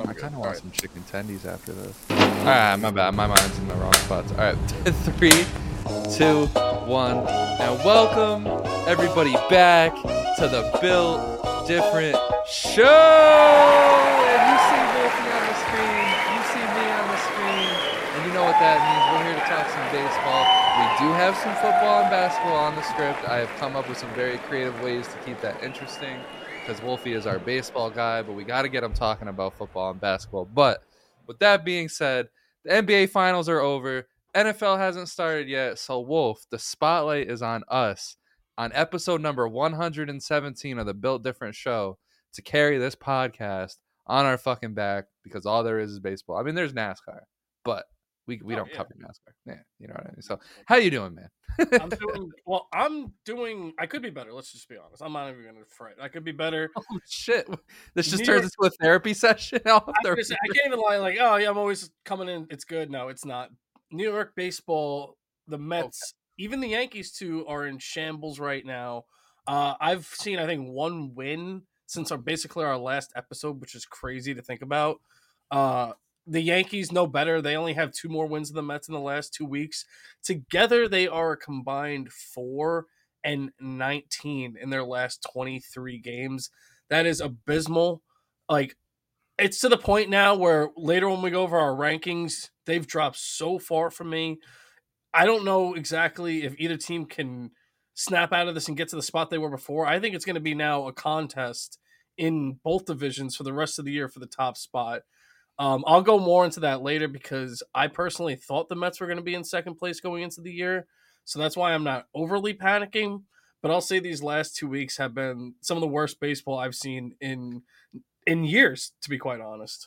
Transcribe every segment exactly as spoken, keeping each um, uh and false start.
I'm I kind of want right. some chicken tendies after this. All right, my bad. My mind's in the wrong spots. All right, three, two, one, and welcome everybody back to the Built Different Show. And you see Wolfie on the screen, you see me on the screen, and you know what that means. We're here to talk some baseball. We do have some football and basketball on the script. I have come up with some very creative ways to keep that interesting, because Wolfie is our baseball guy, but we got to get him talking about football and basketball. But with that being said, the N B A finals are over. N F L hasn't started yet. So, Wolf, the spotlight is on us on episode number one hundred seventeen of the Built Different Show to carry this podcast on our fucking back, because all there is is baseball. I mean, there's NASCAR, but we we Oh, don't yeah. cover NASCAR. Yeah, you know what I mean? So, how you doing, man? I'm doing well. I'm doing. I could be better. Let's just be honest. I'm not even gonna fret. I could be better. Oh shit! This just New turns York- into a therapy session. Off I, the- was gonna say, I can't even lie. Like, oh yeah, I'm always coming in. It's good. No, it's not. New York baseball, the Mets, even the Yankees too, are in shambles right now. Uh, I've seen, I think, one win since our basically our last episode, which is crazy to think about. Uh, the Yankees know better. They only have two more wins than the Mets in the last two weeks. Together, they are a combined four and nineteen in their last twenty-three games. That is abysmal. Like, it's to the point now where later when we go over our rankings, they've dropped so far from me. I don't know exactly if either team can snap out of this and get to the spot they were before. I think it's going to be now a contest in both divisions for the rest of the year for the top spot. Um, I'll go more into that later, because I personally thought the Mets were going to be in second place going into the year. So that's why I'm not overly panicking. But I'll say these last two weeks have been some of the worst baseball I've seen in in years, to be quite honest.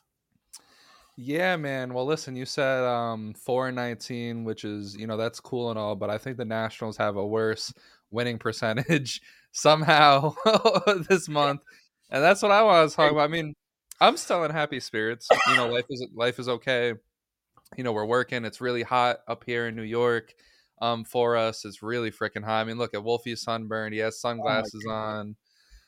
Yeah, man. Well, listen, you said um, four and nineteen, which is, you know, that's cool and all, but I think the Nationals have a worse winning percentage somehow this month. And that's what I want to talk about. I mean, I'm still in happy spirits. You know, life is life is okay. You know, we're working. It's really hot up here in New York. Um, for us, it's really freaking hot. I mean, look at Wolfie's sunburned. He has sunglasses Oh on.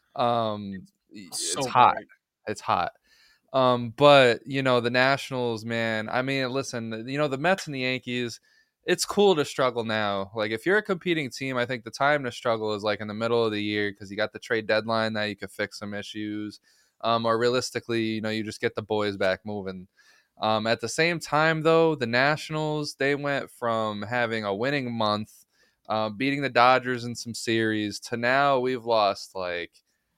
Um, So it's hot. bright. It's hot. Um, but you know, the Nationals, man. I mean, listen, you know, the Mets and the Yankees. It's cool to struggle now. Like, if you're a competing team, I think the time to struggle is like in the middle of the year, because you got the trade deadline that you could fix some issues. Um, or realistically, you know, you just get the boys back moving. Um, at the same time, though, the Nationals, they went from having a winning month, uh, beating the Dodgers in some series, to now we've lost like,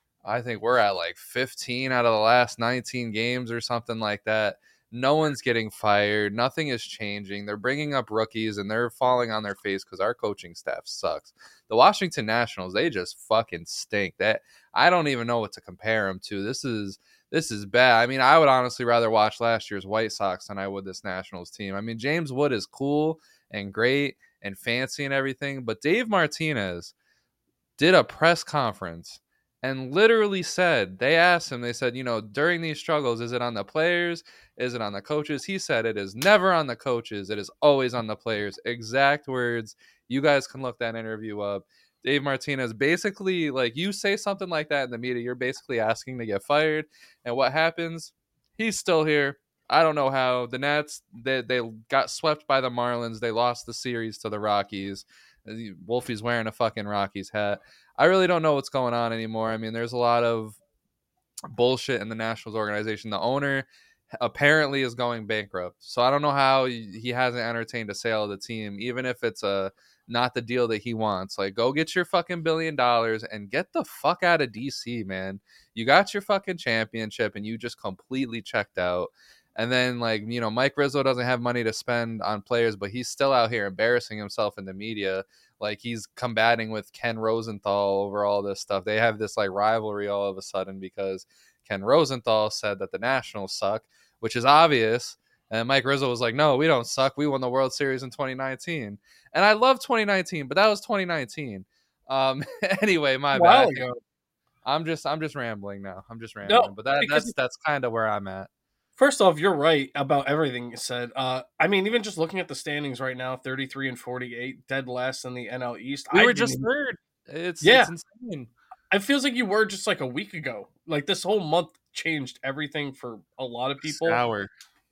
I think we're at like fifteen out of the last nineteen games or something like that. No one's getting fired. Nothing is changing. They're bringing up rookies and they're falling on their face because our coaching staff sucks. The Washington Nationals, they just fucking stink. That I don't even know what to compare them to. This is this is bad. I mean, I would honestly rather watch last year's White Sox than I would this Nationals team. I mean, James Wood is cool and great and fancy and everything, but Dave Martinez did a press conference and literally said, they asked him, they said, you know, during these struggles, is it on the players? Is it on the coaches? He said, it is never on the coaches. It is always on the players. Exact words. You guys can look that interview up. Dave Martinez basically, like, you say something like that in the media, you're basically asking to get fired. And what happens? He's still here. I don't know how. The Nats, they, they got swept by the Marlins. They lost the series to the Rockies. Wolfie's wearing a fucking Rockies hat. I really don't know what's going on anymore. I mean, there's a lot of bullshit in the Nationals organization. The owner apparently is going bankrupt. So I don't know how he hasn't entertained a sale of the team, even if it's a not the deal that he wants. Like, go get your fucking billion dollars and get the fuck out of D C, man. You got your fucking championship and you just completely checked out. And then, like, you know, Mike Rizzo doesn't have money to spend on players, but he's still out here embarrassing himself in the media. Like, he's combating with Ken Rosenthal over all this stuff. They have this, like, rivalry all of a sudden because Ken Rosenthal said that the Nationals suck, which is obvious. And Mike Rizzo was like, no, we don't suck. We won the World Series in twenty nineteen. And I love twenty nineteen, but that was twenty nineteen. Um, anyway, my A while bad. ago. I'm just I'm just rambling now. I'm just rambling. No, but that, because- that's that's kind of where I'm at. First off, you're right about everything you said. Uh, I mean, even just looking at the standings right now, thirty-three and forty-eight, dead last in the N L East. We I were didn't just even- third. It's Yeah. it's insane. It feels like you were just like a week ago. Like this whole month changed everything for a lot of people. Sour.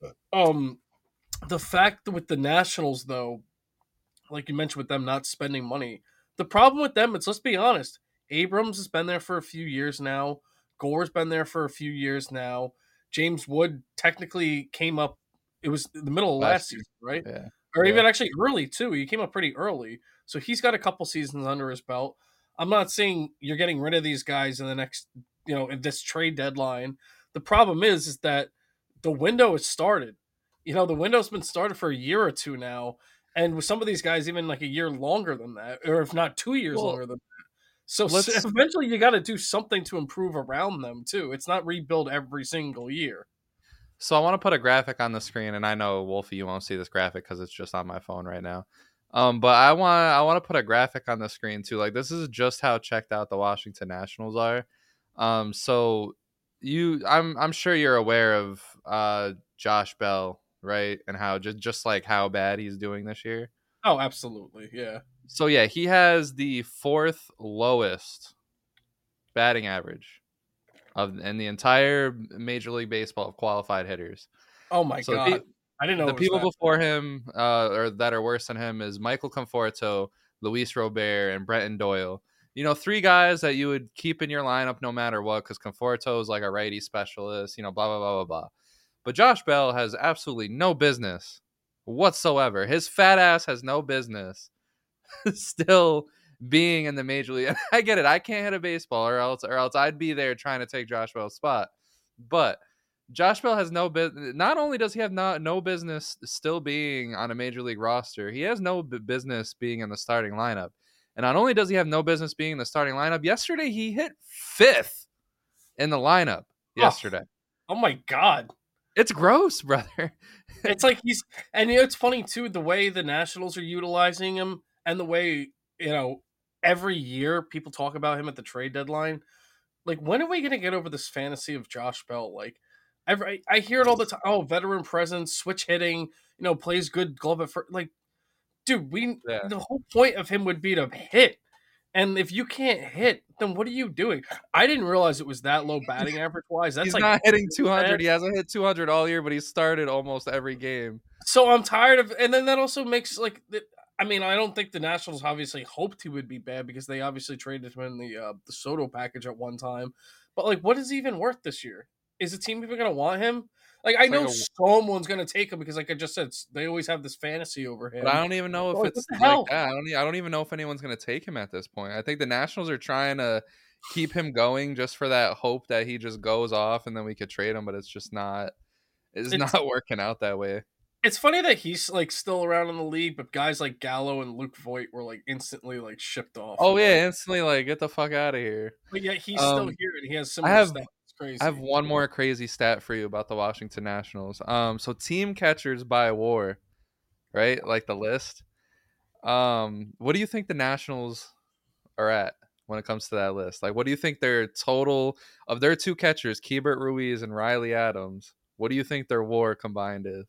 Um, the fact that with the Nationals though, like you mentioned with them not spending money, the problem with them is, let's be honest, Abrams has been there for a few years now. Gore's been there for a few years now. James Wood technically came up. It was the middle of last Last year. season, right? Yeah. Or Yeah. even actually early too. He came up pretty early, so he's got a couple seasons under his belt. I'm not saying you're getting rid of these guys in the next, you know, in this trade deadline. The problem is, is that the window has started. You know, the window's been started for a year or two now, and with some of these guys, even like a year longer than that, or if not two years Well, longer than that. So s- let's eventually, you got to do something to improve around them too. It's not rebuild every single year. So I want to put a graphic on the screen, and I know Wolfie, you won't see this graphic because it's just on my phone right now. Um, but I want I want to put a graphic on the screen too. Like this is just how checked out the Washington Nationals are. Um, so you, I'm I'm sure you're aware of uh Josh Bell, right? And how just just like how bad he's doing this year. Oh, absolutely, yeah. So yeah, he has the fourth lowest batting average of in the entire Major League Baseball of qualified hitters. Oh my So the, god, I didn't know the it was people that. before him, uh, or that are worse than him, is Michael Conforto, Luis Robert, and Brenton Doyle. You know, three guys that you would keep in your lineup no matter what, because Conforto is like a righty specialist. You know, blah blah blah blah blah. But Josh Bell has absolutely no business whatsoever. His fat ass has no business still being in the major league. I get it. I can't hit a baseball, or else, or else I'd be there trying to take Josh Bell's spot. But Josh Bell has no business. Not only does he have not no business still being on a major league roster, he has no b- business being in the starting lineup. And not only does he have no business being in the starting lineup, yesterday he hit fifth in the lineup. Oh, Yesterday, oh my god. it's gross, brother. It's like he's, and you know, it's funny too, the way the Nationals are utilizing him and the way, you know, every year people talk about him at the trade deadline. Like, when are we going to get over this fantasy of Josh Bell? Like, every, I hear it all the time. Oh, veteran presence, switch hitting, you know, plays good glove at first. Like, dude, we, Yeah. the whole point of him would be to hit. And if you can't hit, then what are you doing? I didn't realize it was that low batting average wise. That's He's like not hitting two hundred. bad. He hasn't hit two hundred all year, but he started almost every game. So I'm tired of, and then that also makes like, the, I mean, I don't think the Nationals obviously hoped he would be bad because they obviously traded him in the uh, the Soto package at one time. But like, what is he even worth this year? Is the team even going to want him? Like, I It's like know a, someone's going to take him because, like I just said, they always have this fantasy over but I him. don't even know But if like, what it's the like hell? that. I don't. e- I don't even know if anyone's going to take him at this point. I think the Nationals are trying to keep him going just for that hope that he just goes off and then we could trade him. But it's just not. It's It's not working out that way. it's funny that he's like still around in the league, but guys like Gallo and Luke Voigt were like instantly like shipped off. Oh And, yeah, like, instantly like get the fuck out of here. but yet he's still Um, here and he has I similar have stats. It's I have crazy. one more crazy stat for you about the Washington Nationals. Um, so team catchers by WAR, right? Like the list. Um, what do you think the Nationals are at when it comes to that list? Like, what do you think their total of their two catchers, Keibert Ruiz and Riley Adams? What do you think their WAR combined is?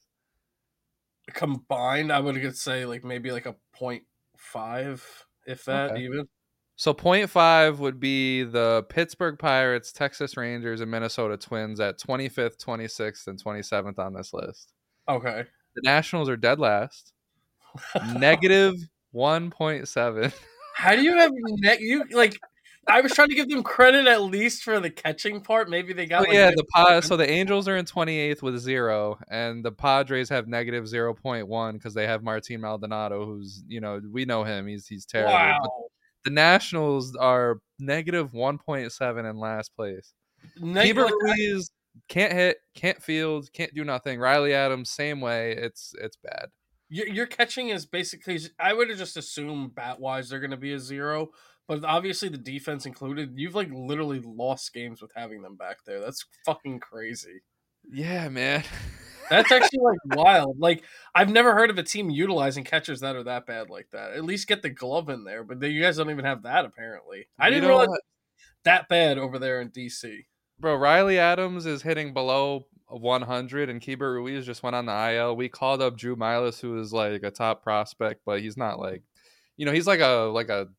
Combined, I would say like maybe like a point five, if that Okay. even. So point five would be the Pittsburgh Pirates, Texas Rangers, and Minnesota Twins at twenty-fifth, twenty-sixth, and twenty-seventh on this list. Okay. The Nationals are dead last, negative one point seven. How do you have net? You like? I was trying to give them credit at least for the catching part. Maybe they got So like yeah, net- the pa- so the Angels are in twenty-eighth with zero, and the Padres have negative zero point one because they have Martin Maldonado, who's you know we know him, he's he's terrible. But wow. the Nationals are negative one point seven in last place. Net, Keibert like, Ruiz can't hit, can't field, can't do nothing. Riley Adams same way. It's it's bad. your, your catching is basically. I would have just assumed bat wise they're going to be a zero, but obviously the defense included. You've like literally lost games with having them back there. That's fucking crazy. Yeah, man. That's actually like wild. Like I've never heard of a team utilizing catchers that are that bad like that. At least get the glove in there, but you guys don't even have that apparently. I You didn't know realize what, that bad over there in D C. bro? Riley Adams is hitting below one hundred, and Keibert Ruiz just went on the I L. We called up Drew Milas, who is like a top prospect, but he's not like, you know, he's like a like a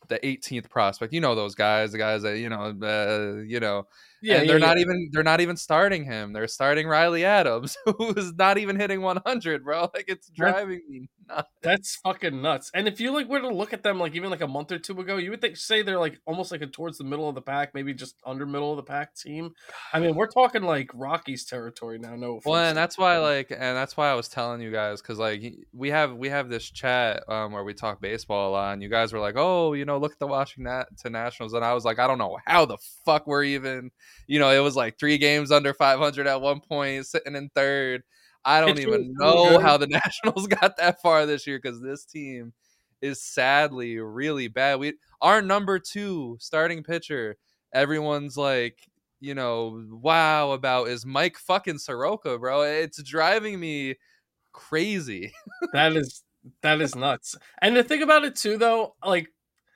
the eighteenth prospect. You know those guys, the guys that you know, uh, you know, Yeah, and yeah, they're yeah. not even they're not even starting him. They're starting Riley Adams, who's not even hitting one hundred, bro. Like it's That driving me nuts. That's fucking nuts. And if you like were to look at them like even like a month or two ago, you would think say they're like almost like a towards the middle of the pack, maybe just under middle of the pack team. I mean, we're talking like Rockies territory now. No Well, offense. and that's why, like, and that's why I was telling you guys, because like we have we have this chat um, where we talk baseball a lot, and you guys were like, oh, you know, look at the Washington Nationals, and I was like, I don't know how the fuck we're even, you know, it was like three games under five hundred at one point, sitting in third. I don't Pitching is even doing know good. how the Nationals got that far this year because this team is sadly really bad. We our number two starting pitcher, everyone's like, you know, wow about is Mike fucking Soroka, bro. It's driving me crazy. That is that is nuts. And the thing about it too, though, like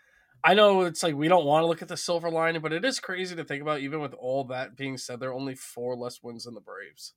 I know it's like we don't want to look at the silver lining, but it is crazy to think about. Even with all that being said, there are only four less wins than the Braves.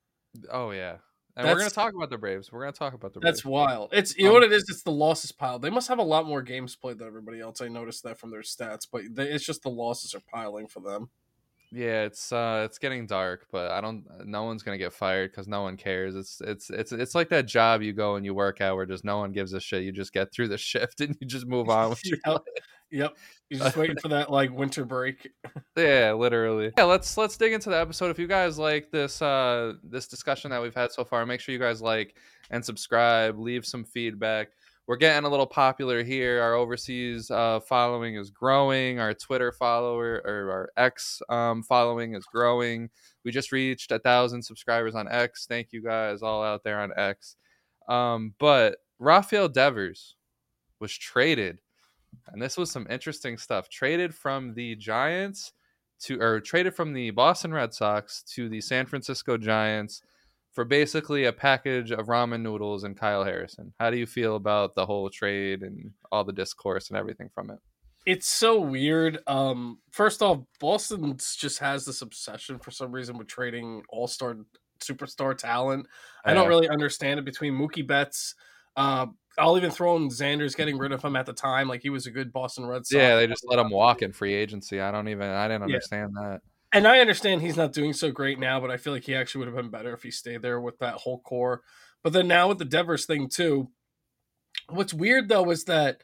Oh yeah. And we're gonna That's talk about the Braves. We're gonna talk about the that's Braves. wild. It's you know what Um it is. It's the losses pile. They must have a lot more games played than everybody else. I noticed that from their stats, but they, it's just the losses are piling for them. yeah, it's uh it's getting dark, but I don't no one's gonna get fired because no one cares. It's it's it's it's like that job you go and you work at where just no one gives a shit. You just get through the shift and you just move on with your Yep, yep. You're just waiting for that like winter break. Yeah, literally. Yeah, let's let's dig into the episode. If you guys like this uh this discussion that we've had so far, make sure you guys like and subscribe, leave some feedback. We're getting a little popular here. Our overseas uh, following is growing. Our Twitter follower or our X um, following is growing. We just reached a thousand subscribers on X. Thank you guys all out there on X. Um, but Rafael Devers was traded, and this was some interesting stuff. Traded from the Giants to, or traded from the Boston Red Sox to the San Francisco Giants for basically a package of ramen noodles and Kyle Harrison. How do you feel about the whole trade and all the discourse and everything from it? It's so weird. Um, first off, Boston just has this obsession for some reason with trading all star superstar talent. I don't Yeah. really understand it between Mookie Betts. Uh, I'll even throw in Xander's getting rid of him at the time. Like he was a good Boston Red Sox. Yeah, they just let him walk in free agency. I don't even, I didn't Yeah. understand that. And I understand he's not doing so great now, but I feel like he actually would have been better if he stayed there with that whole core. But then now with the Devers thing too, what's weird though is that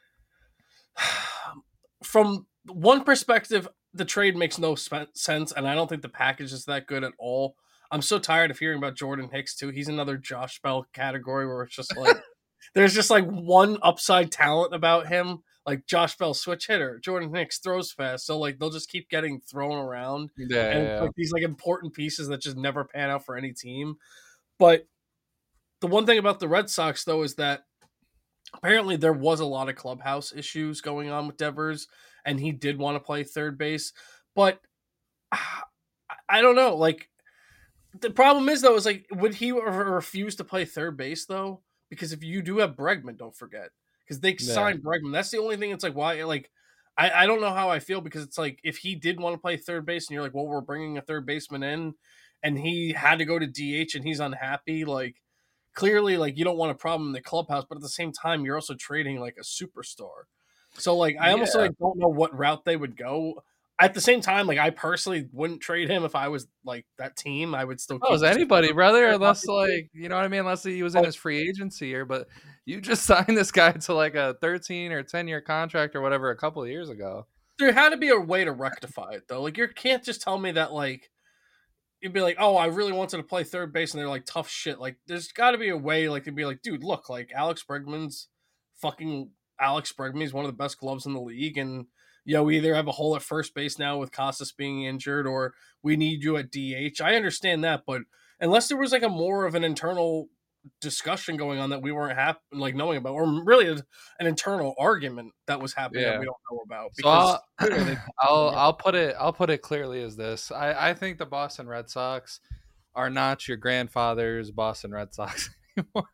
from one perspective, the trade makes no sp- sense, and I don't think the package is that good at all. I'm so tired of hearing about Jordan Hicks too. He's another Josh Bell category where it's just like there's just like one upside talent about him. Like Josh Bell, switch hitter. Jordan Hicks throws fast, so like they'll just keep getting thrown around, Yeah, and yeah, like these like important pieces that just never pan out for any team. But the one thing about the Red Sox though is that apparently there was a lot of clubhouse issues going on with Devers, and he did want to play third base, but ah, I don't know. Like the problem is though is like would he refuse to play third base though? Because if you do have Bregman, don't forget because they yeah. signed Bregman. That's the only thing. It's like why like. I, I don't know how I feel because it's like if he did want to play third base and you're like, well, we're bringing a third baseman in, and he had to go to D H and he's unhappy, like clearly like you don't want a problem in the clubhouse, but at the same time you're also trading like a superstar. So like I almost Yeah. like don't know what route they would go. At the same time, like I personally wouldn't trade him if I was like that team. I would still Oh, keep is anybody, just, brother? Unless like you know what I mean. Unless he was in but his free agency year, but you just signed this guy to like a thirteen or ten year contract or whatever a couple of years ago. there had to be a way to rectify it though. Like you can't just tell me that like you'd be like, oh, I really wanted to play third base, and they're like tough shit. Like, there's got to be a way, like, to be like, dude, look, like Alex Bregman's fucking Alex Bregman. He's one of the best gloves in the league, and you know, we either have a hole at first base now with Casas being injured, or we need you at D H. I understand that, but unless there was like a more of an internal discussion going on that we weren't hap- like knowing about, or really an internal argument that was happening that Yeah. we don't know about, So because I'll, I'll I'll put it I'll put it clearly as this. I, I think the Boston Red Sox are not your grandfather's Boston Red Sox anymore.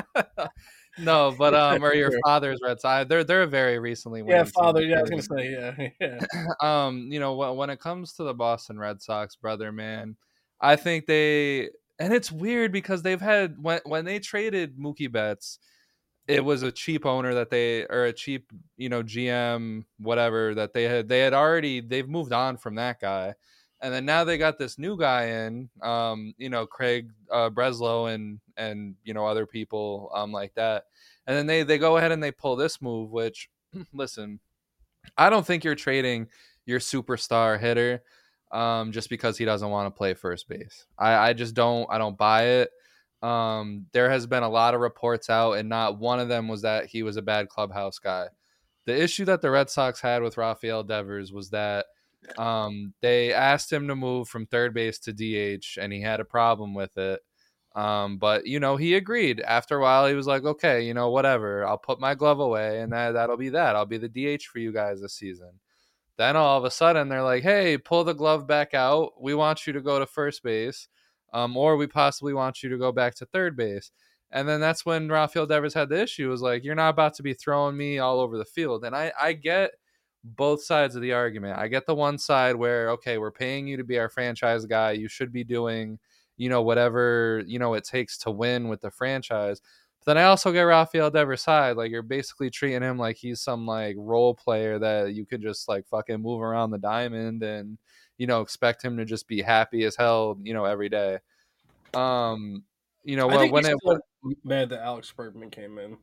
No, but um, or your father's Red Sox. They're they're a very recently winning yeah, father. team. Yeah, I was gonna say, yeah, yeah. Um, you know, when when it comes to the Boston Red Sox, brother, man, I think they, and it's weird because they've had when when they traded Mookie Betts, it was a cheap owner that they or a cheap, you know, G M, whatever, that they had they had already they've moved on from that guy. And then now they got this new guy in, um, you know, Craig uh, Breslow and and you know other people um like that. And then they they go ahead and they pull this move, which listen, I don't think you're trading your superstar hitter um, just because he doesn't want to play first base. I, I just don't. I don't buy it. Um, there has been a lot of reports out, and not one of them was that he was a bad clubhouse guy. The issue that the Red Sox had with Rafael Devers was that um, they asked him to move from third base to D H, and he had a problem with it. Um, but you know, he agreed. After a while, he was like, "Okay, you know, whatever. I'll put my glove away, and that that'll be that. I'll be the D H for you guys this season." Then all of a sudden, they're like, "Hey, pull the glove back out. We want you to go to first base, um, or we possibly want you to go back to third base." And then that's when Rafael Devers had the issue. It was like, "You're not about to be throwing me all over the field." And I, I get both sides of the argument. I get the one side where, okay, we're paying you to be our franchise guy. You should be doing, you know, whatever, you know, it takes to win with the franchise. But then I also get Rafael Devers' side. Like, you're basically treating him like he's some like role player that you could just like fucking move around the diamond and, you know, expect him to just be happy as hell, you know, every day. Um, you know, I well, think when he's it still mad that Alex Bergman came in.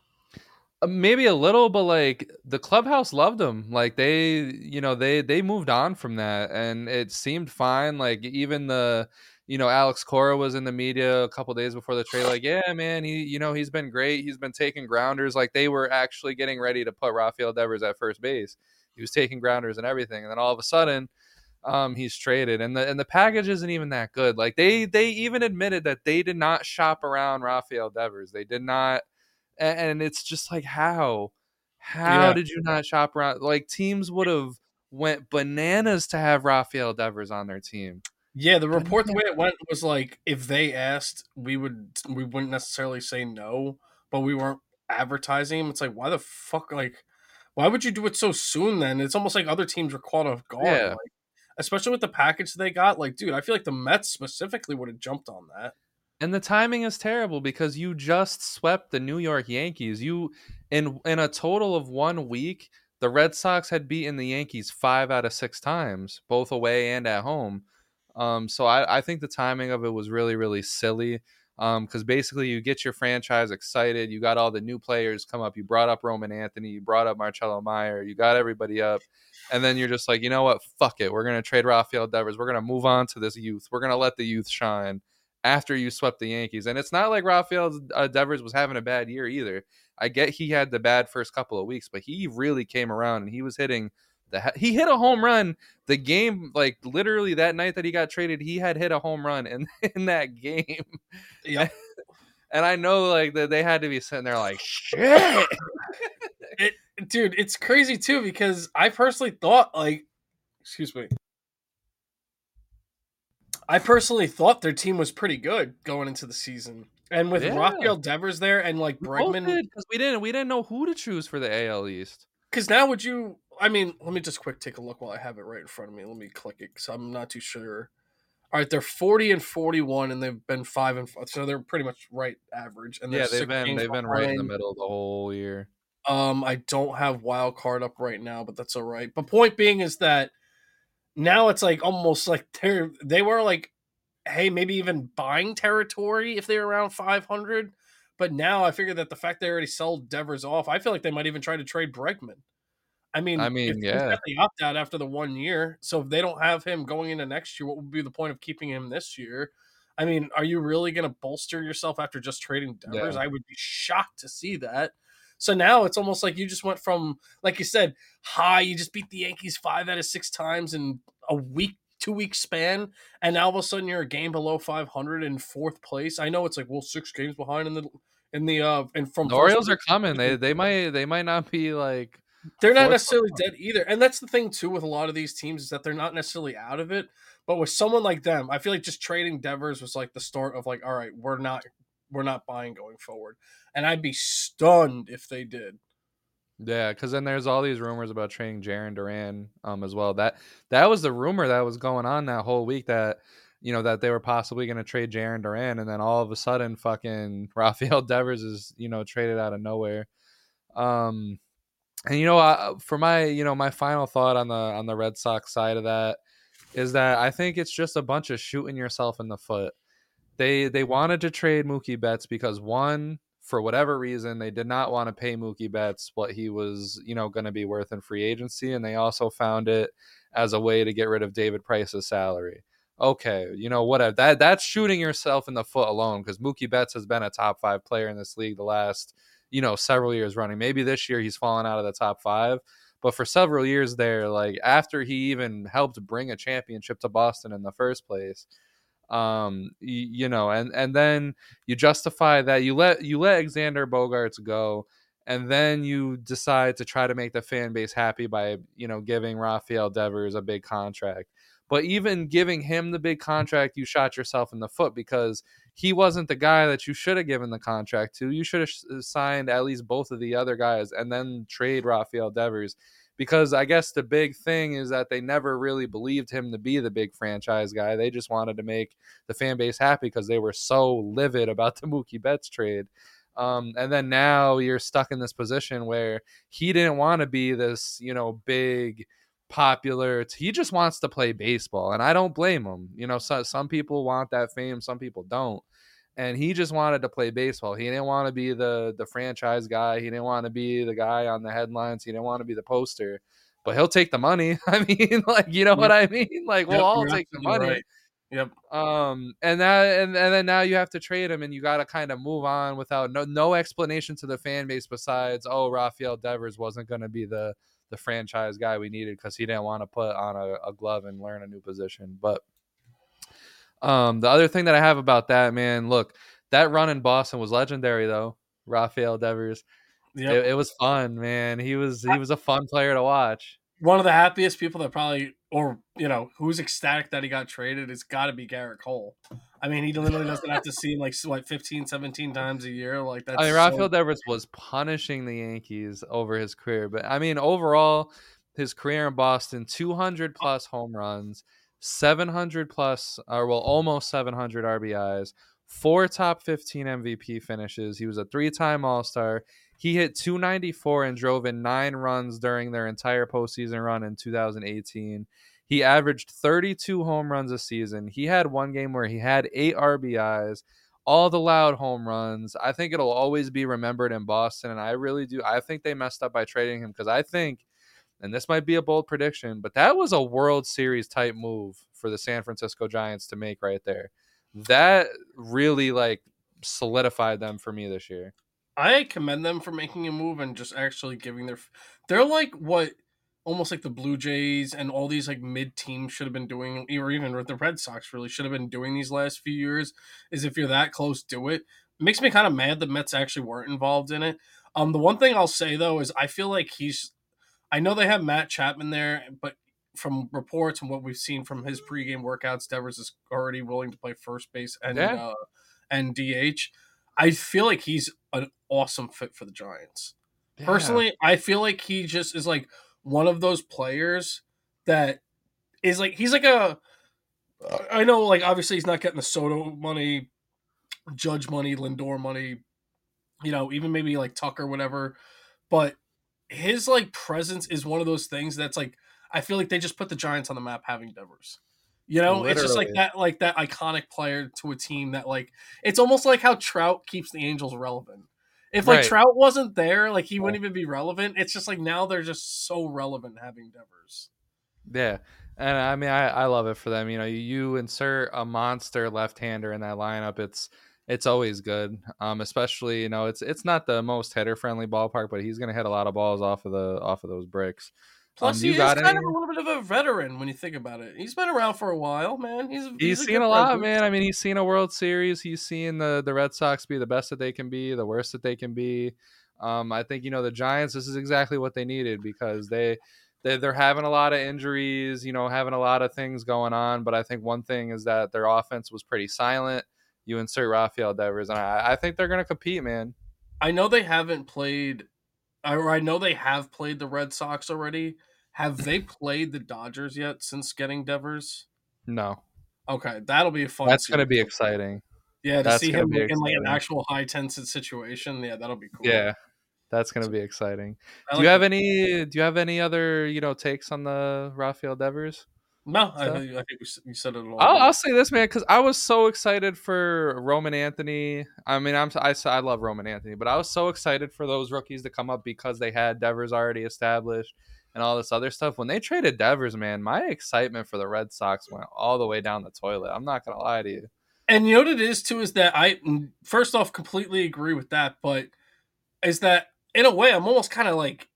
Uh, maybe a little, but like the clubhouse loved him. Like they, you know, they they moved on from that, and it seemed fine. Like even the, you know, Alex Cora was in the media a couple days before the trade. Like, yeah, man, he, you know, he's been great. He's been taking grounders. Like they were actually getting ready to put Rafael Devers at first base. He was taking grounders and everything, and then all of a sudden, um, he's traded, and the and the package isn't even that good. Like they they even admitted that they did not shop around Rafael Devers. They did not and it's just like how how Yeah. did you not shop around? Like teams would have went bananas to have Rafael Devers on their team. Yeah, the report, the Bananas. way it went was like if they asked, we would we wouldn't necessarily say no, but we weren't advertising him. It's like why the fuck like why would you do it so soon then? It's almost like other teams were caught off guard, Yeah. like especially with the package they got. Like, dude, I feel like the Mets specifically would have jumped on that. And the timing is terrible because you just swept the New York Yankees. You in in a total of one week, the Red Sox had beaten the Yankees five out of six times, both away and at home. Um, so I, I think the timing of it was really, really silly. Um, because basically you get your franchise excited, you got all the new players come up, you brought up Roman Anthony, you brought up Marcelo Meyer, you got everybody up, and then you're just like, you know what, fuck it, we're gonna trade Rafael Devers, we're gonna move on to this youth, we're gonna let the youth shine after you swept the Yankees. And it's not like Rafael uh, Devers was having a bad year either. I get he had the bad first couple of weeks, but he really came around and he was hitting the he hit a home run the game, like literally that night that he got traded. He had hit a home run in in that game. Yep. And I know like that they had to be sitting there like shit. It, dude, it's crazy too because I personally thought like, excuse me, I personally thought their team was pretty good going into the season, and with Yeah, Rafael Devers there and like we both Bregman, did because we didn't we didn't know who to choose for the A L East. because now would you? I mean, let me just quick take a look while I have it right in front of me. Let me click it because I'm not too sure. All right, they're forty and forty-one, and they've been five and five, so they're pretty much right average. And they're Yeah, they've six been games they've been right in the behind. middle the whole year. Um, I don't have wild card up right now, but that's all right. But point being is that now it's like almost like they're they were like, hey, maybe even buying territory if they're around five hundred. But now I figure that the fact they already sold Devers off, I feel like they might even try to trade Bregman. I I mean, if mean, he's yeah. got the opt out after the one year, so if they don't have him going into next year, what would be the point of keeping him this year? I mean, are you really going to bolster yourself after just trading Devers? Yeah. I would be shocked to see that. So now it's almost like you just went from, like you said, high. You just beat the Yankees five out of six times in a week, two week span, and now all of a sudden you're a game below five hundred in fourth place. I know it's like well, six games behind in the in the uh and from The first Orioles are place. coming. They they might they might not be like They're not fourth. necessarily dead either. And that's the thing too with a lot of these teams is that they're not necessarily out of it. But with someone like them, I feel like just trading Devers was like the start of like, all right, we're not we're not buying going forward. And I'd be stunned if they did. Yeah, because then there's all these rumors about trading Jaron Duran um as well. That that was the rumor that was going on that whole week that you know, that they were possibly going to trade Jaren Duran, and then all of a sudden, fucking Rafael Devers is, you know, traded out of nowhere. Um, and you know, I, for my, you know, my final thought on the on the Red Sox side of that is that I think it's just a bunch of shooting yourself in the foot. They they wanted to trade Mookie Betts because, one, for whatever reason, they did not want to pay Mookie Betts what he was, you know, going to be worth in free agency, and they also found it as a way to get rid of David Price's salary. Okay, you know, whatever. That that's shooting yourself in the foot alone, because Mookie Betts has been a top five player in this league the last, you know, several years running. Maybe this year he's fallen out of the top five, but for several years there, like after he even helped bring a championship to Boston in the first place, um you, you know, and and then you justify that you let you let Xander Bogaerts go, and then you decide to try to make the fan base happy by, you know, giving Rafael Devers a big contract. But even giving him the big contract, you shot yourself in the foot, because he wasn't the guy that you should have given the contract to. You should have signed at least both of the other guys and then trade Rafael Devers, because I guess the big thing is that they never really believed him to be the big franchise guy. They just wanted to make the fan base happy because they were so livid about the Mookie Betts trade. Um, and then now you're stuck in this position where he didn't want to be this, you know, big, popular. He just wants to play baseball, and I don't blame him. You know, so, some people want that fame, some people don't. And he just wanted to play baseball. He didn't want to be the the franchise guy. He didn't want to be the guy on the headlines. He didn't want to be the poster. But he'll take the money. I mean, like, you know Yep. what I mean? Like, we'll Yep, all you're take the absolutely money. right. Yep. Um, and that and, and then now you have to trade him, and you got to kind of move on without no no explanation to the fan base besides, oh, Rafael Devers wasn't going to be the the franchise guy we needed because he didn't want to put on a, a glove and learn a new position. But um, the other thing that I have about that, man, look, that run in Boston was legendary, though. Rafael Devers, Yep. it, it was fun, man. He was he was a fun player to watch. One of the happiest people that probably, or, you know, who's ecstatic that he got traded, it's got to be Garrett Cole. I mean, he literally doesn't have to see him like, what, fifteen, seventeen times a year. Like, that's I mean, so... Rafael Devers was punishing the Yankees over his career. But, I mean, overall, his career in Boston, two hundred plus home runs, seven hundred plus, or well, almost seven hundred R B Is, four top fifteen M V P finishes. He was a three-time All-Star. He hit two ninety-four and drove in nine runs during their entire postseason run in two thousand eighteen. He averaged thirty-two home runs a season. He had one game where he had eight R B Is, all the loud home runs. I think it'll always be remembered in Boston, and I really do. I think they messed up by trading him, because I think, and this might be a bold prediction, but that was a World Series type move for the San Francisco Giants to make right there. That really, like, solidified them for me this year. I commend them for making a move and just actually giving their... They're like what almost like the Blue Jays and all these like mid teams should have been doing, or even with the Red Sox really should have been doing these last few years. Is if you're that close, do it. It makes me kind of mad the Mets actually weren't involved in it. Um, the one thing I'll say though is I feel like he's... I know they have Matt Chapman there, but from reports and what we've seen from his pregame workouts, Devers is already willing to play first base and Yeah. uh, and D H. I feel like he's an awesome fit for the Giants. Yeah. Personally, I feel like he just is like one of those players that is like, he's like a, I know like obviously he's not getting the Soto money, Judge money, Lindor money, you know, even maybe like Tucker, whatever. But his like presence is one of those things that's like, I feel like they just put the Giants on the map having Devers. You know, Literally. It's just like that, like that iconic player to a team that like, it's almost like how Trout keeps the Angels relevant. If like right. Trout wasn't there, like he wouldn't even be relevant. It's just like now they're just so relevant having Devers. Yeah. And I mean, I, I love it for them. You know, you, you insert a monster left-hander in that lineup. It's, it's always good. Um, especially, you know, it's, it's not the most hitter friendly ballpark, but he's going to hit a lot of balls off of the, off of those bricks. Plus, um, he you is got kind any... of a little bit of a veteran when you think about it. He's been around for a while, man. He's he's, he's seen a lot, man. I mean, he's seen a World Series. He's seen the the Red Sox be the best that they can be, the worst that they can be. Um, I think, you know, the Giants, this is exactly what they needed, because they, they they're having a lot of injuries, you know, having a lot of things going on. But I think one thing is that their offense was pretty silent. You insert Rafael Devers, and I, I think they're going to compete, man. I know they haven't played, or I know they have played the Red Sox already. Have they played the Dodgers yet since getting Devers? No. Okay, that'll be a fun That's gonna series. be exciting. Yeah, to That's see gonna him be like, in like an exciting. actual high tense situation. Yeah, that'll be cool. Yeah, that's gonna So, be exciting. I Do you like have that. any do you have any other, you know, takes on the Rafael Devers No, I, I stuff? think we, s- you said it all I'll, good. I'll say this, man, because I was so excited for Roman Anthony. I mean, I'm I, I love Roman Anthony, but I was so excited for those rookies to come up because they had Devers already established and all this other stuff. When they traded Devers, man, my excitement for the Red Sox went all the way down the toilet. I'm not gonna lie to you. And you know what it is too is that I mm, first off completely agree with that, but is that in a way I'm almost kind of like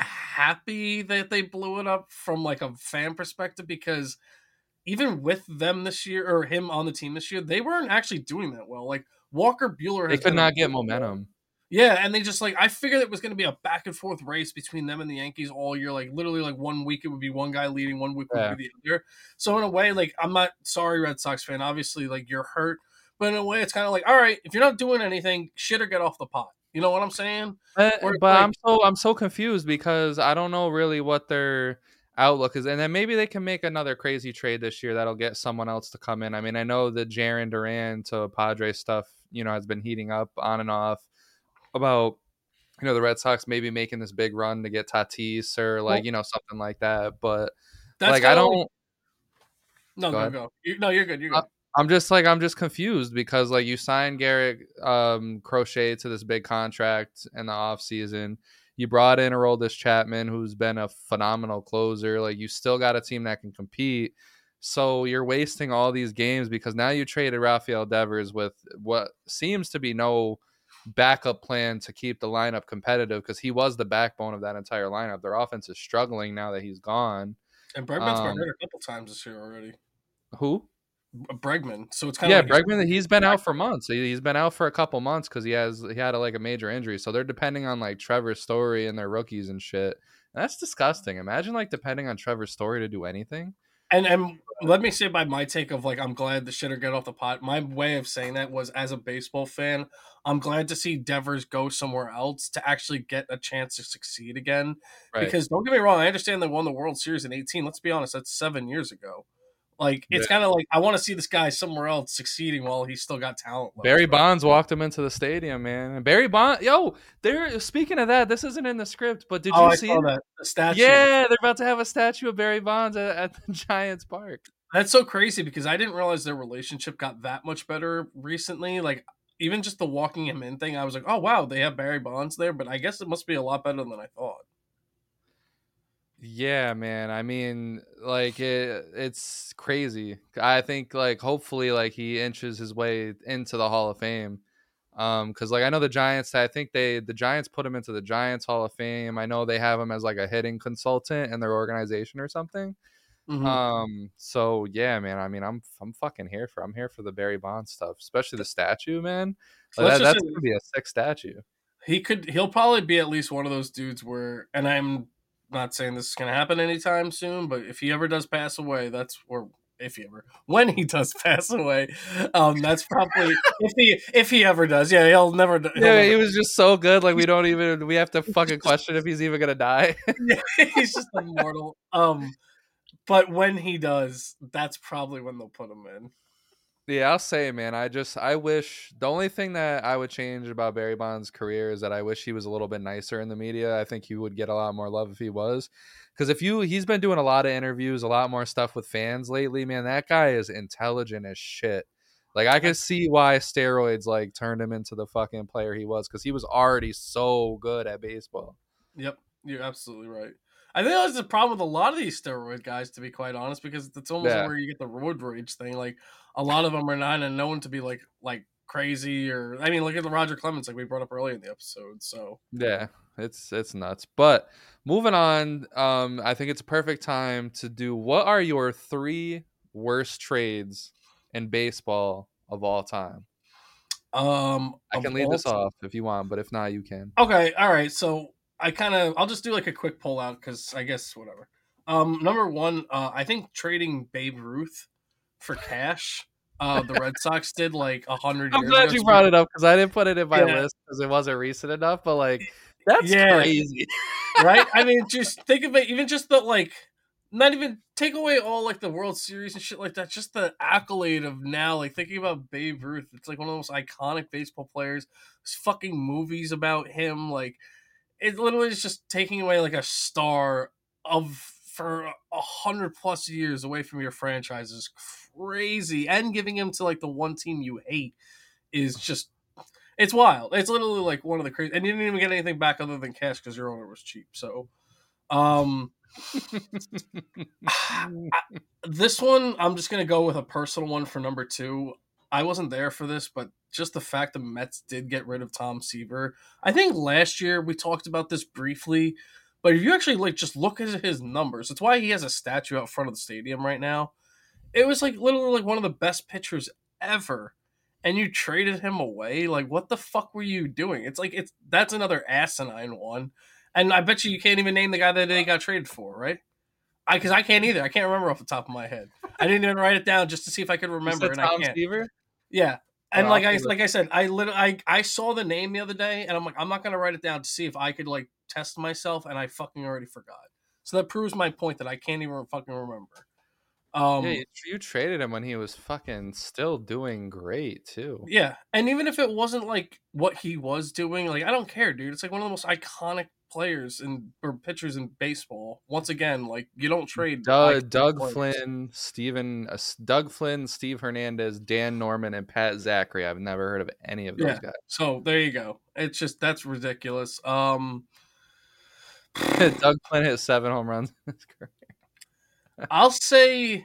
happy that they blew it up from like a fan perspective because even with them this year or him on the team this year, they weren't actually doing that well. Like Walker Bueller They has could been not get abysmal. momentum. Yeah, and they just like I figured it was going to be a back and forth race between them and the Yankees all year. Like literally, like one week it would be one guy leading, one week would be Yeah. the other. So in a way, like I'm not sorry, Red Sox fan. Obviously, like you're hurt, but in a way, it's kind of like all right, if you're not doing anything, shit or get off the pot. You know what I'm saying? Where But, it's but like I'm so I'm so confused because I don't know really what their outlook is, and then maybe they can make another crazy trade this year that'll get someone else to come in. I mean, I know the Jaron Duran to Padres stuff, you know, has been heating up on and off about you know the Red Sox maybe making this big run to get Tatis or like well, you know something like that. But that's like I kind of like don't no, go go ahead. go. You, no, you're good. You're I- good. I'm just like I'm just confused because like you signed Garrett um, Crochet to this big contract in the offseason. You brought in Aroldis Chapman, who's been a phenomenal closer. Like you still got a team that can compete. So you're wasting all these games because now you traded Rafael Devers with what seems to be no backup plan to keep the lineup competitive because he was the backbone of that entire lineup. Their offense is struggling now that he's gone. And Bregman's been Um, hurt a couple times this year already. who? Bregman, so it's kind of Yeah, like he's Bregman. He's been out for months. He- He's been out for a couple months because he has he had a, like a major injury. So they're depending on like Trevor Story and their rookies and shit. And that's disgusting. Imagine like depending on Trevor Story to do anything. And and let me say by my take of like I'm glad the shitter get off the pot. My way of saying that was as a baseball fan, I'm glad to see Devers go somewhere else to actually get a chance to succeed again. Right. Because don't get me wrong, I understand they won the World Series in eighteen. Let's be honest, that's seven years ago. Like Yeah. it's kind of like I want to see this guy somewhere else succeeding while he's still got talent left. Barry Bonds walked him into the stadium, man. And Barry Bonds, yo, they're speaking of that. This isn't in the script, but did Oh, you I see saw it? that the statue. Yeah, they're about to have a statue of Barry Bonds at, at the Giants Park. That's so crazy because I didn't realize their relationship got that much better recently. Like even just the walking him in thing, I was like, oh wow, they have Barry Bonds there, but I guess it must be a lot better than I thought. Yeah, man. I mean, like it, it's crazy. I think like hopefully like he inches his way into the Hall of Fame. Um, because like I know the Giants, I think they the Giants put him into the Giants Hall of Fame. I know they have him as like a hitting consultant in their organization or something. Mm-hmm. Um, so yeah, man. I mean, I'm I'm fucking here for I'm here for the Barry Bonds stuff, especially the statue, man. So Like let's that, just that's say gonna be a sick statue. he could he'll probably be at least one of those dudes where, and I'm not saying this is going to happen anytime soon, but if he ever does pass away, that's or if he ever when he does pass away, um, that's probably if he if he ever does. Yeah, he'll never. He'll Yeah, never, he was just so good. Like we don't even we have to fucking question if he's even gonna die. yeah, he's just immortal. Um, but when he does, that's probably when they'll put him in. Yeah, I'll say, man. I just I wish the only thing that I would change about Barry Bonds' career is that I wish he was a little bit nicer in the media. I think he would get a lot more love if he was. Because if you he's been doing a lot of interviews, a lot more stuff with fans lately, man. That guy is intelligent as shit. Like I can see why steroids like turned him into the fucking player he was because he was already so good at baseball. Yep, you're absolutely right. I think that's the problem with a lot of these steroid guys, to be quite honest, because it's almost Yeah. where you get the roid rage thing. Like a lot of them are not known to be like like crazy, or I mean, look at the Roger Clemens, like we brought up earlier in the episode. So Yeah, it's it's nuts. But moving on, um, I think it's a perfect time to do what are your three worst trades in baseball of all time? um, I of can lead all this off if you want, but if not, you can. okay, all right. So I kind of I'll just do like a quick pull out because I guess whatever. Um, number one, uh, I think trading Babe Ruth for cash. Uh, the Red Sox did like a hundred I'm years glad ago. you So brought it up because I didn't put it in my yeah, list because it wasn't recent enough. But like, that's yeah, crazy. right. I mean, just think of it. Even just the like not even take away all like the World Series and shit like that. Just the accolade of now, like thinking about Babe Ruth. It's like one of the most iconic baseball players. There's fucking movies about him. Like it literally is just taking away like a star of for a hundred plus years away from your franchise is crazy, and giving him to like the one team you hate is just it's wild. It's literally like one of the crazy, and you didn't even get anything back other than cash because your owner was cheap. So, um, this one I'm just gonna go with a personal one for number two. I wasn't there for this, but just the fact the Mets did get rid of Tom Seaver. I think last year we talked about this briefly, but if you actually like just look at his numbers, it's why he has a statue out front of the stadium right now. It was like literally like one of the best pitchers ever, and you traded him away. Like, what the fuck were you doing? It's like it's that's another asinine one, and I bet you you can't even name the guy that they got traded for, right? I because I can't either. I can't remember off the top of my head. I didn't even write it down just to see if I could You remember, said and I Tom can't. Seaver? Yeah, Oh, and I'll like I pull it. like I said, I literally I, I saw the name the other day, and I'm like, I'm not gonna write it down to see if I could like test myself, and I fucking already forgot. So that proves my point that I can't even fucking remember. Yeah, Um, you, you traded him when he was fucking still doing great too. Yeah, and even if it wasn't like what he was doing, like I don't care, dude. It's like one of the most iconic players in or pitchers in baseball. Once again, like you don't trade Doug, iconic Doug players. Flynn, Steven, uh, Doug Flynn, Steve Hernandez, Dan Norman, and Pat Zachary. I've never heard of any of those Yeah. guys. So there you go. It's just that's ridiculous. Um, Doug Flynn hit seven home runs. That's great. I'll say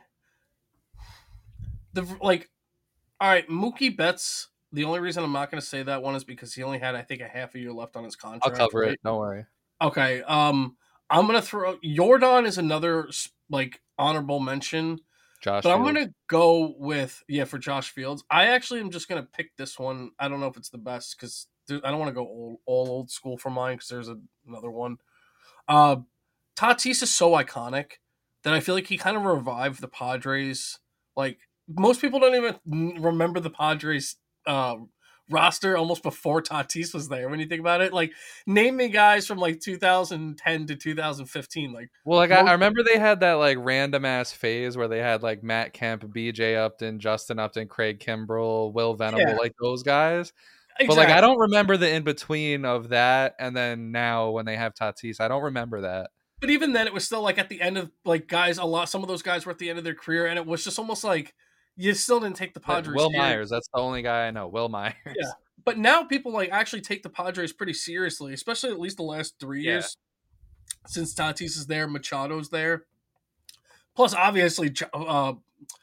the like. All right, Mookie Betts. The only reason I'm not going to say that one is because he only had, I think, a half a year left on his I'll contract, cover right? it. Don't worry. Okay. Um, I'm gonna throw Jordan is another like honorable mention. Josh But I'm Fields. gonna go with yeah for Josh Fields. I actually am just gonna pick this one. I don't know if it's the best because I don't want to go all, all old school for mine because there's a, another one. Uh, Tatis is so iconic that I feel like he kind of revived the Padres. Like most people don't even remember the Padres uh, roster almost before Tatis was there. When you think about it, like name me guys from like two thousand ten to two thousand fifteen. Like Well, like I, I most, remember they had that like random ass phase where they had like Matt Kemp, B J Upton, Justin Upton, Craig Kimbrell, Will Venable, yeah, like those guys. But like I exactly. don't remember the in between of that and then now when they have Tatis. I don't remember that. But even then, it was still like at the end of like guys. A lot, some of those guys were at the end of their career, and it was just almost like you still didn't take the That- Padres Will serious. Myers, that's the only guy I know. Will Yeah, Myers. but now people like actually take the Padres pretty seriously, especially at least the last three Yeah. years since Tatis is there, Machado's there. Plus, obviously, uh,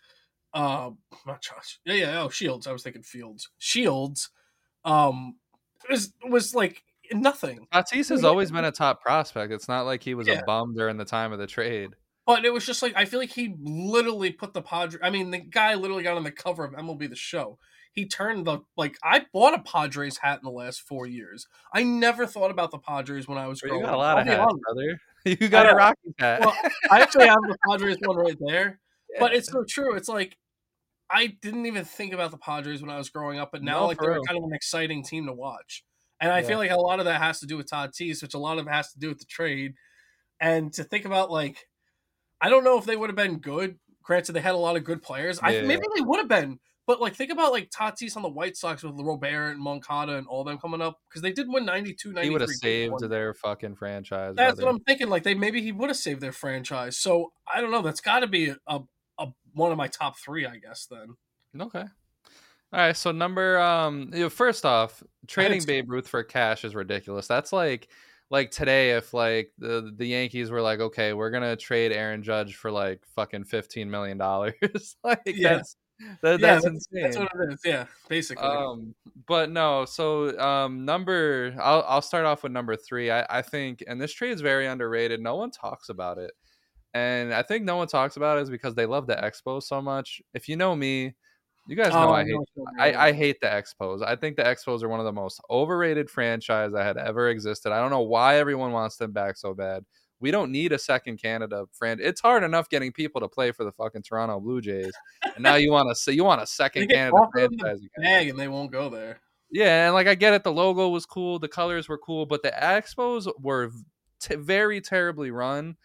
uh, not Josh. Yeah, yeah. Oh, Shields. I was thinking Fields. Shields. Um, was was like nothing. Tatis has always been a top prospect. It's not like he was a Yeah. bum during the time of the trade. But it was just like I feel like he literally put the Padres. I mean, the guy literally got on the cover of M L B The Show. He turned the like I bought a Padres hat in the last four years. I never thought about the Padres when I was But you growing got a up. lot I'll of be hats, honest. brother. You I got a know. Rocky hat. Well, I actually have the Padres one right there. Yeah. But it's so true. It's like I didn't even think about the Padres when I was growing up, but now No, like for they're real. kind of an exciting team to watch. And I Yeah. feel like a lot of that has to do with Tatis, which a lot of it has to do with the trade. And to think about like I don't know if they would have been good. Granted, they had a lot of good players. I Yeah. maybe they would have been, but like think about like Tatis on the White Sox with Robert and Moncada and all them coming up because they did win ninety-two, He would have ninety-three games saved one year. their fucking franchise, That's what brother. I'm thinking. Like they maybe he would have saved their franchise. So I don't know. That's got to be a, a, a one of my top three, I guess. Then Okay. All right, so number um you know, first off, trading That's- Babe Ruth for cash is ridiculous. That's like like today if like the the Yankees were like, "Okay, we're going to trade Aaron Judge for like fucking fifteen million dollars." Like yeah, that's that, yeah, that's that's, that's insane. what it is. Yeah, basically. Um but no, so um number I'll I'll start off with number three. I I think and this trade is very underrated. No one talks about it. And I think no one talks about it is because they love the Expos so much. If you know me, you guys know Oh, I I hate know. what I, you're talking I hate the Expos. I think the Expos are one of the most overrated franchise that had ever existed. I don't know why everyone wants them back so bad. We don't need a second Canada friend. It's hard enough getting people to play for the fucking Toronto Blue Jays, and now you want to say you want a They second get Canada offered them the franchise again. bag and they won't go there. Yeah, and like I get it, the logo was cool, the colors were cool, but the Expos were t- very terribly run.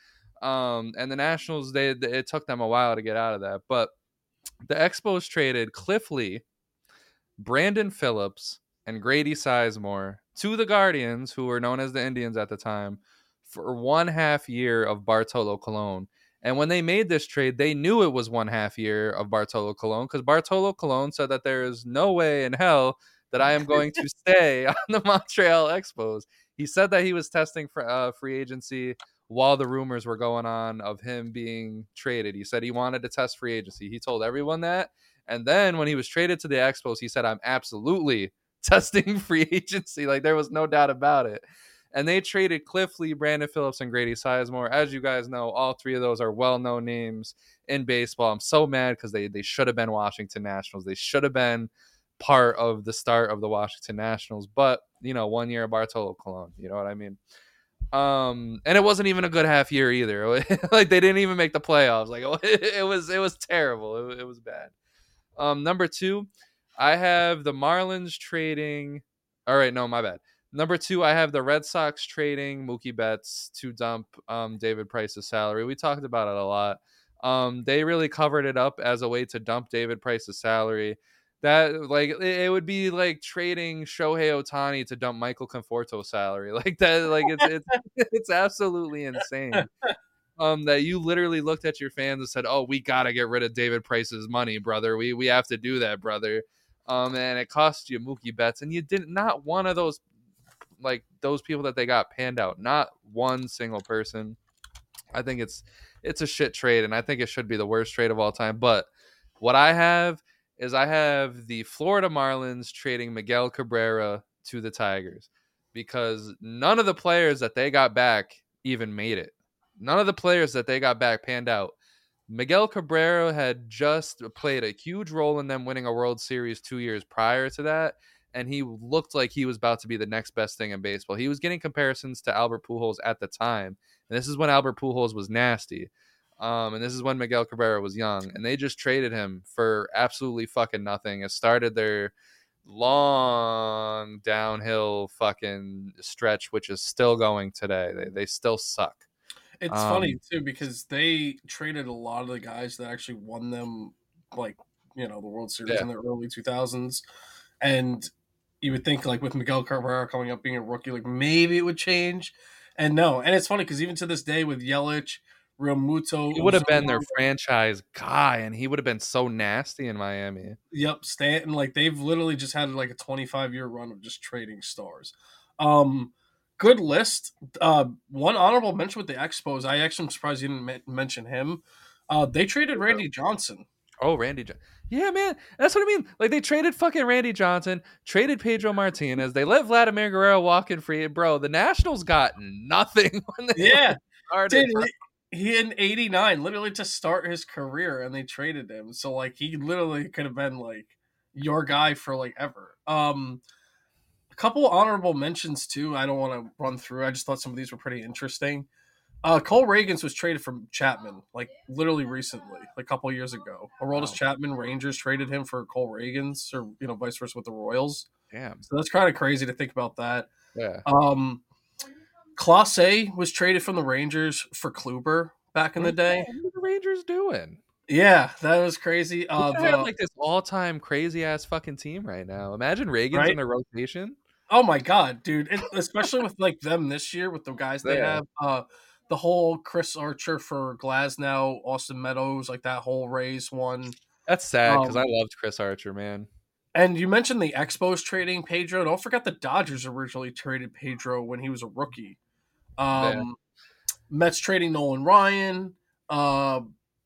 Um, and the Nationals, they it took them a while to get out of that, but the Expos traded Cliff Lee, Brandon Phillips, and Grady Sizemore to the Guardians, who were known as the Indians at the time, for one half year of Bartolo Colon. And when they made this trade, they knew it was one half year of Bartolo Colon because Bartolo Colon said that there is no way in hell that I am going to stay on the Montreal Expos. He said that he was testing for uh, free agency while the rumors were going on of him being traded. He said he wanted to test free agency. He told everyone that. And then when he was traded to the Expos, he said, I'm absolutely testing free agency. Like, there was no doubt about it. And they traded Cliff Lee, Brandon Phillips, and Grady Sizemore. As you guys know, all three of those are well-known names in baseball. I'm so mad because they, they should have been Washington Nationals. They should have been part of the start of the Washington Nationals. But, you know, one year of Bartolo Colon. You know what I mean? Um, and it wasn't even a good half year either. Like, they didn't even make the playoffs. Like, it was it was terrible. It, it was bad. Um, number two, I have the Marlins trading. All right, no, my bad. Number two, I have the Red Sox trading Mookie Betts to dump um, David Price's salary. We talked about it a lot. Um, they really covered it up as a way to dump David Price's salary. That like it would be like trading Shohei Ohtani to dump Michael Conforto's salary. Like that, like it's it's it's absolutely insane. Um, that you literally looked at your fans and said, "Oh, we gotta get rid of David Price's money, brother. We we have to do that, brother." Um, and it cost you Mookie Betts, and you didn't not one of those like those people that they got panned out. Not one single person. I think it's it's a shit trade, and I think it should be the worst trade of all time. But what I have is I have the Florida Marlins trading Miguel Cabrera to the Tigers because none of the players that they got back even made it. None of the players that they got back panned out. Miguel Cabrera had just played a huge role in them winning a World Series two years prior to that, and he looked like he was about to be the next best thing in baseball. He was getting comparisons to Albert Pujols at the time, and this is when Albert Pujols was nasty, um, and this is when Miguel Cabrera was young, and they just traded him for absolutely fucking nothing. It started their long downhill fucking stretch, which is still going today. They they still suck. It's um, funny too because they traded a lot of the guys that actually won them, like you know, the World Series yeah. in the early two thousands, and you would think like with Miguel Cabrera coming up being a rookie, like maybe it would change, and no. And it's funny because even to this day with Yelich, Realmuto, he would have been their franchise guy, and he would have been so nasty in Miami. Yep, Stanton. Like they've literally just had like a twenty-five year run of just trading stars. Um. Good list. Uh, one honorable mention with the Expos. I actually am surprised you didn't ma- mention him. Uh, they traded Randy Johnson. Oh, Randy Johnson. Yeah, man. That's what I mean. Like, they traded fucking Randy Johnson, traded Pedro Martinez. They let Vladimir Guerrero walk in free. Bro, the Nationals got nothing when they yeah. started. Dude, he in eighty-nine, literally to start his career, and they traded him. So, like, he literally could have been, like, your guy for, like, ever. Um... A couple honorable mentions too. I don't want to run through. I just thought some of these were pretty interesting. Uh, Cole Reagans was traded from Chapman, like literally recently, like a couple years ago. Aroldis wow. Chapman, Rangers traded him for Cole Reagans, or you know, vice versa with the Royals. Damn. So that's kind of crazy to think about that. Yeah. Um, Clase was traded from the Rangers for Kluber back in the day. What are the Rangers doing? Yeah, that was crazy. Uh, they have like this all-time crazy ass fucking team right now. Imagine Reagans right? in a rotation. Oh my god, dude! It, especially with like them this year with the guys they yeah. have, uh, the whole Chris Archer for Glasnow, Austin Meadows, like that whole Rays one. That's sad because um, I loved Chris Archer, man. And you mentioned the Expos trading Pedro. Don't forget the Dodgers originally traded Pedro when he was a rookie. Um, yeah. Mets trading Nolan Ryan. Uh,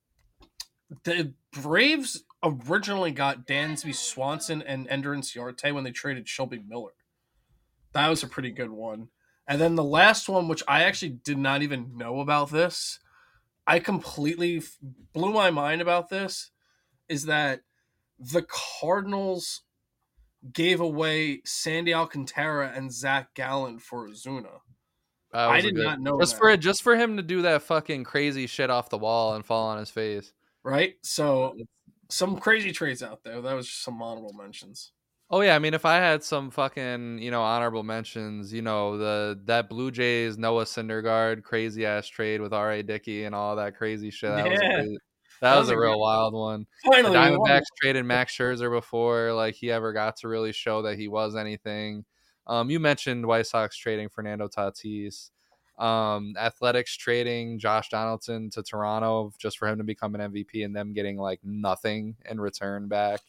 the Braves originally got Dansby Swanson and Ender Inciarte when they traded Shelby Miller. That was a pretty good one. And then the last one, which I actually did not even know about this, I completely f- blew my mind about this, is that the Cardinals gave away Sandy Alcantara and Zach Gallen for Ozuna. I did good, not know just that. for just for him to do that fucking crazy shit off the wall and fall on his face. Right? So some crazy trades out there. That was just some honorable mentions. Oh yeah, I mean, if I had some fucking, you know, honorable mentions, you know, the that Blue Jays Noah Syndergaard crazy ass trade with R A. Dickey and all that crazy shit. That was a Yeah, crazy. That that was was a a great. real wild one. The Finally, we won. Diamondbacks traded Max Scherzer before like he ever got to really show that he was anything. Um, you mentioned White Sox trading Fernando Tatis. Um, Athletics trading Josh Donaldson to Toronto just for him to become an M V P and them getting like nothing in return back.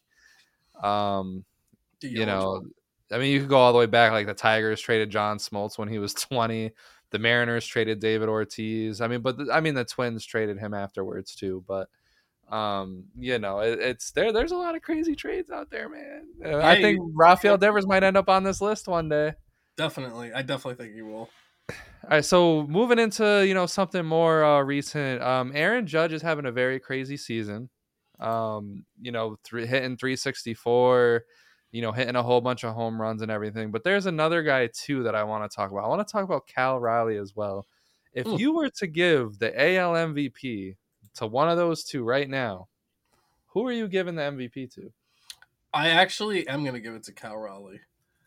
Um, you know, DeAngelo. I mean, you could go all the way back. Like the Tigers traded John Smoltz when he was twenty. The Mariners traded David Ortiz. I mean, but the, I mean, the Twins traded him afterwards too. But um, you know, it, it's there. There's a lot of crazy trades out there, man. Uh, I Yeah, think you, Rafael Devers might end up on this list one day. definitely. I definitely think you will. All right, so moving into you know something more uh, recent, um, Aaron Judge is having a very crazy season. Um, you know, th- hitting three sixty-four, you know, hitting a whole bunch of home runs and everything. But there's another guy too that I want to talk about. I want to talk about Cal Riley as well. If Mm. you were to give the A L M V P to one of those two right now, who are you giving the M V P to? I actually am gonna give it to Cal Raleigh.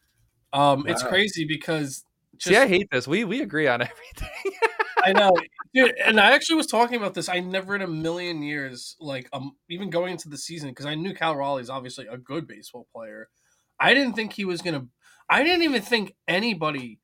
Um, it's Wow. crazy because See, I just hate this. We we agree on everything. I know, dude, and I actually was talking about this. I never in a million years, like, um, even going into the season, because I knew Cal Raleigh's obviously a good baseball player. I didn't think he was gonna. I didn't even think anybody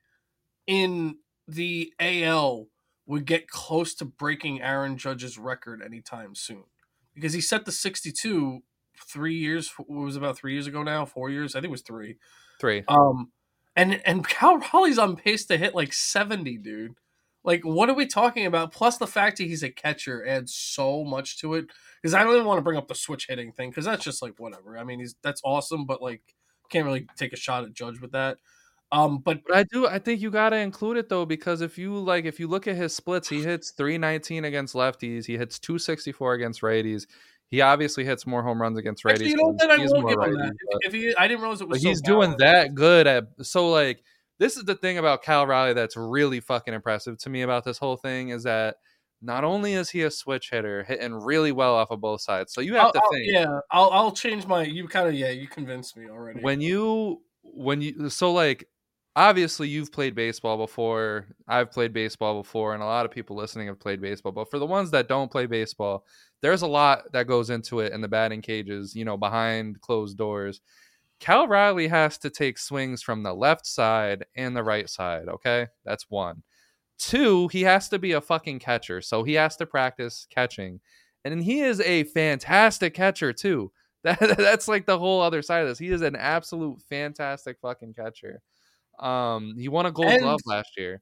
in the A L would get close to breaking Aaron Judge's record anytime soon, because he set the sixty-two three years. What was it, about three years ago now? Four years? I think it was three. Three. Um, and and Cal Raleigh's on pace to hit like seventy, dude. Like, what are we talking about? Plus, the fact that he's a catcher adds so much to it. Because I don't even want to bring up the switch hitting thing, because that's just like whatever. I mean, he's that's awesome, but like, can't really take a shot at Judge with that. Um, but But I do. I think you gotta include it though, because if you like, if you look at his splits, he hits three nineteen against lefties. He hits two sixty four against righties. He obviously hits more home runs against actually, righties you know what? because Then I he's will more give him that. righties. But, If, if he, I didn't realize it but was so he's doing balanced. that good at. So like, this is the thing about Cal Riley that's really fucking impressive to me about this whole thing is that not only is he a switch hitter, hitting really well off of both sides. So you have I'll, to I'll think yeah, I'll I'll change my. You kind of yeah, you convinced me already. when you when you so like obviously you've played baseball before, I've played baseball before, and a lot of people listening have played baseball, but for the ones that don't play baseball, there's a lot that goes into it in the batting cages, you know, behind closed doors. Cal Riley has to take swings from the left side and the right side. Okay, that's one. Two, he has to be a fucking catcher, so he has to practice catching, and he is a fantastic catcher too. That, that's like the whole other side of this. He is an absolute fantastic fucking catcher. Um, he won a Gold And Glove last year.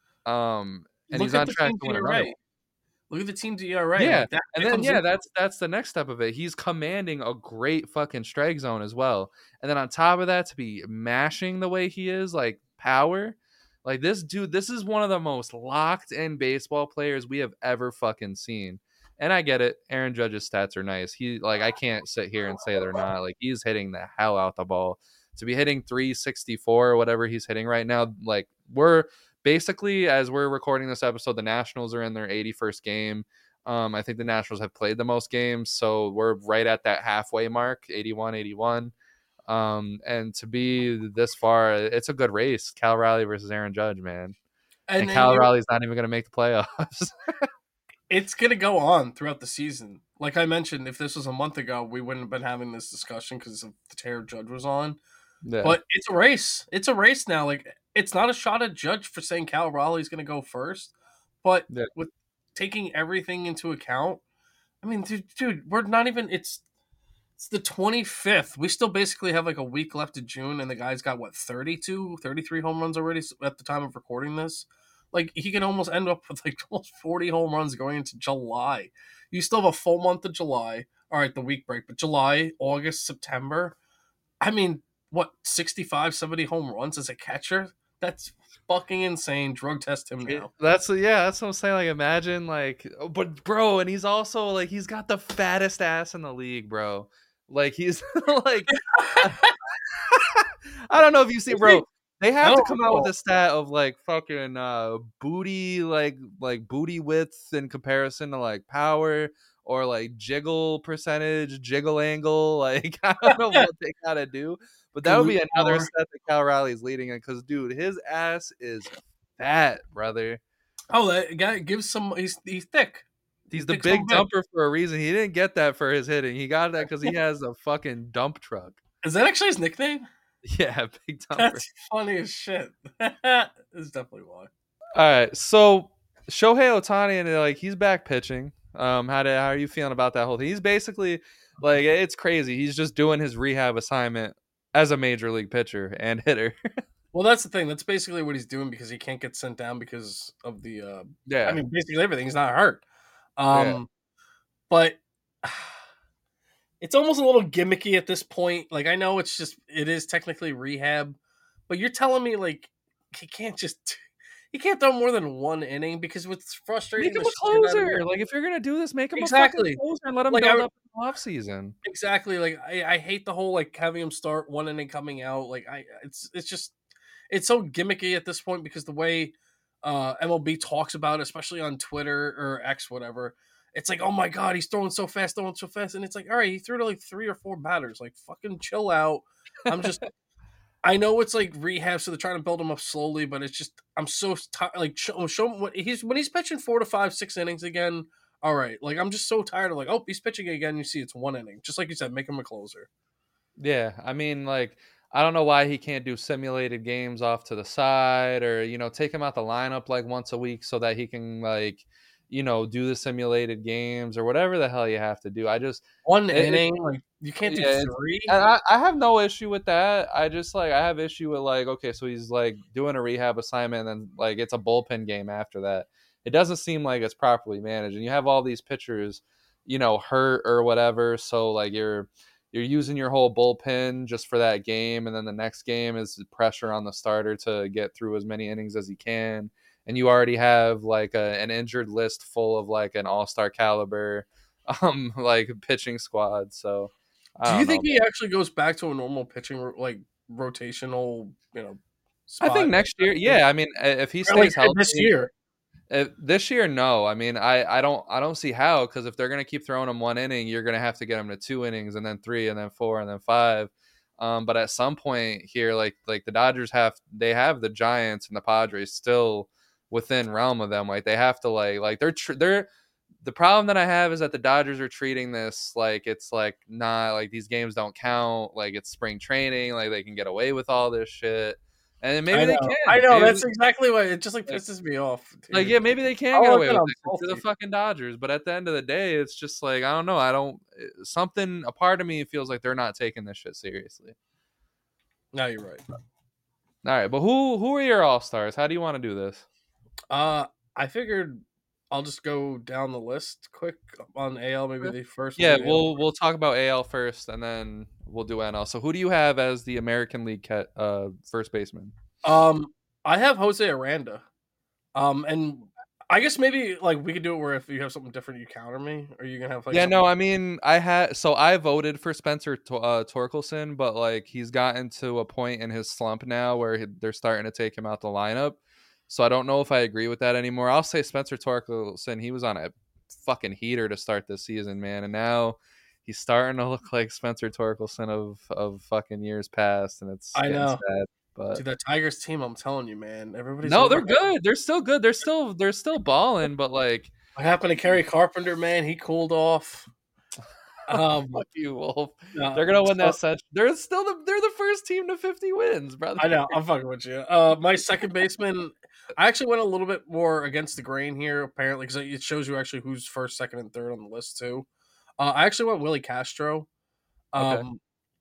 Um, and he's look at on the track team's to win another E R A. one. Look at the team's E R A. Yeah, Like that, and that then comes in. yeah, that's that's the next step of it. He's commanding a great fucking strike zone as well. And then on top of that, to be mashing the way he is, like power, like this dude, this is one of the most locked in baseball players we have ever fucking seen. And I get it, Aaron Judge's stats are nice. He like I can't sit here and say they're not. Like he's hitting the hell out the ball. To be hitting three sixty-four or whatever he's hitting right now, like we're basically as we're recording this episode, the Nationals are in their eighty-first game. um, I think the Nationals have played the most games, so we're right at that halfway mark, eighty-one, eighty-one. Um, and to be this far, it's a good race. Cal Riley versus Aaron Judge, man. And And then Cal you, Riley's not even going to make the playoffs. it's gonna go on throughout the season. Like I mentioned, if this was a month ago, we wouldn't have been having this discussion because of the tear Judge was on. Yeah. But it's a race. It's a race now. Like it's not a shot at Judge for saying Cal Raleigh's gonna go first, but Yeah. with taking everything into account, I mean, dude, dude we're not even. It's it's the twenty-fifth. We still basically have like a week left of June, and the guy's got what thirty-two, thirty-three home runs already at the time of recording this. Like he can almost end up with like almost forty home runs going into July. You still have a full month of July. All right, the week break, but July, August, September. I mean, what sixty-five, seventy home runs as a catcher? That's fucking insane. Drug test him It- now. that's yeah, that's what I'm saying. Like, imagine like, but bro, and he's also like, he's got the fattest ass in the league, bro. Like, he's like, I don't know if you see, Is he? bro. They I have to don't come out with recall. a stat of like fucking uh booty, like like booty width in comparison to like power, or like jiggle percentage, jiggle angle. Like I don't know what they gotta do, but that would Glute be another power. set that Cal Riley's leading in because dude, his ass is fat, brother. Oh, that guy gives some. He's he's thick. He's He's the thick some big bit. dumper for a reason. He didn't get that for his hitting. He got that because he has a fucking dump truck. Is that actually his nickname? Yeah, big dumper. That's funny as shit. That's definitely why. All right, so Shohei Ohtani and like he's back pitching. Um, how do how are you feeling about that whole thing? He's basically like it's crazy. He's just doing his rehab assignment as a major league pitcher and hitter. Well, that's the thing. That's basically what he's doing because he can't get sent down because of the. Uh, Yeah, I mean, basically everything. He's not hurt. yeah. Um, but it's almost a little gimmicky at this point. Like I know it's just it is technically rehab, but you're telling me like he can't just he can't throw more than one inning because what's frustrating Make him the a shit out of me- closer. Like if you're gonna do this, make him Exactly. a fucking closer and let him Like, build I- up in the off season. Exactly. Like I, I hate the whole like having him start one inning coming out. Like I it's it's just it's so gimmicky at this point because the way uh M L B talks about it, especially on Twitter or X, whatever, it's like, oh my god, he's throwing so fast, throwing so fast. And it's like, all right, he threw to like three or four batters. Like fucking chill out. I'm just I know it's like rehab, so they're trying to build him up slowly, but it's just I'm so tired. Like show, show him what he's when he's pitching four to five, six innings again. All right, like I'm just so tired of like, oh, he's pitching again. You see, it's one inning, just like you said, make him a closer. Yeah, I mean, like, I don't know why he can't do simulated games off to the side or, you know, take him out the lineup like once a week so that he can, like, you know, do the simulated games or whatever the hell you have to do. I just, One it, inning, like you can't yeah, do three. and I, I have no issue with that. I just, like, I have issue with, like, okay, so he's, like, doing a rehab assignment and then, like, it's a bullpen game after that. It doesn't seem like it's properly managed. And you have all these pitchers, you know, hurt or whatever. So, like, you're, You're using your whole bullpen just for that game, and then the next game is pressure on the starter to get through as many innings as he can. And you already have like a, an injured list full of like an all-star caliber, um, like pitching squad. So, I Do you don't think know. he actually goes back to a normal pitching like rotational, you know? I Spot? think next year, yeah. I mean, if he Or, stays like healthy this year. Uh, this year, no. I mean, I, I don't I don't see how because if they're gonna keep throwing him one inning, you're gonna have to get him to two innings and then three and then four and then five. Um, but at some point here, like like the Dodgers have they have the Giants and the Padres still within realm of them. Like they have to like like they're tr- they're the problem that I have is that the Dodgers are treating this like it's like not like these games don't count. Like it's spring training. Like they can get away with all this shit. And maybe I they know. can. I know. Maybe- That's exactly why it just like Like- pisses me off. dude. like, yeah, maybe they can I'll get look away it with up. it 'cause they're the Salty. fucking Dodgers. But at the end of the day, it's just like, I don't know. I don't, something, a part of me feels like they're not taking this shit seriously. No, you're right. All right. But who, who are your all stars? How do you want to do this? Uh, I figured I'll just go down the list quick on A L. Maybe the first. Yeah, will be A L. we'll, we'll talk about A L first and then we'll do N L. So who do you have as the American League cat, uh, first baseman? Um, I have Jose Aranda. Um, and I guess maybe like we could do it where if you have something different, you counter me, or you can have like yeah, something- no, I mean, I had so I voted for Spencer Tor- uh, Torkelson, but like he's gotten to a point in his slump now where he, they're starting to take him out the lineup. So I don't know if I agree with that anymore. I'll say Spencer Torkelson. He was on a fucking heater to start this season, man, and now he's starting to look like Spencer Torkelson of of fucking years past, and it's I getting know. sad. But Dude, that Tigers team, I'm telling you, man, everybody's no, they're over- good. They're still good. They're still they're still balling, but like. What happened to Kerry Carpenter, man? He cooled off. Um, Fuck you, Wolf. no, They're gonna win that so- set. They're still the they're the first team to fifty wins, brother. I know. I'm fucking with you. Uh, my second baseman, I actually went a little bit more against the grain here, apparently, because it shows you actually who's first, second, and third on the list too. Uh, I actually went Willie Castro. Um,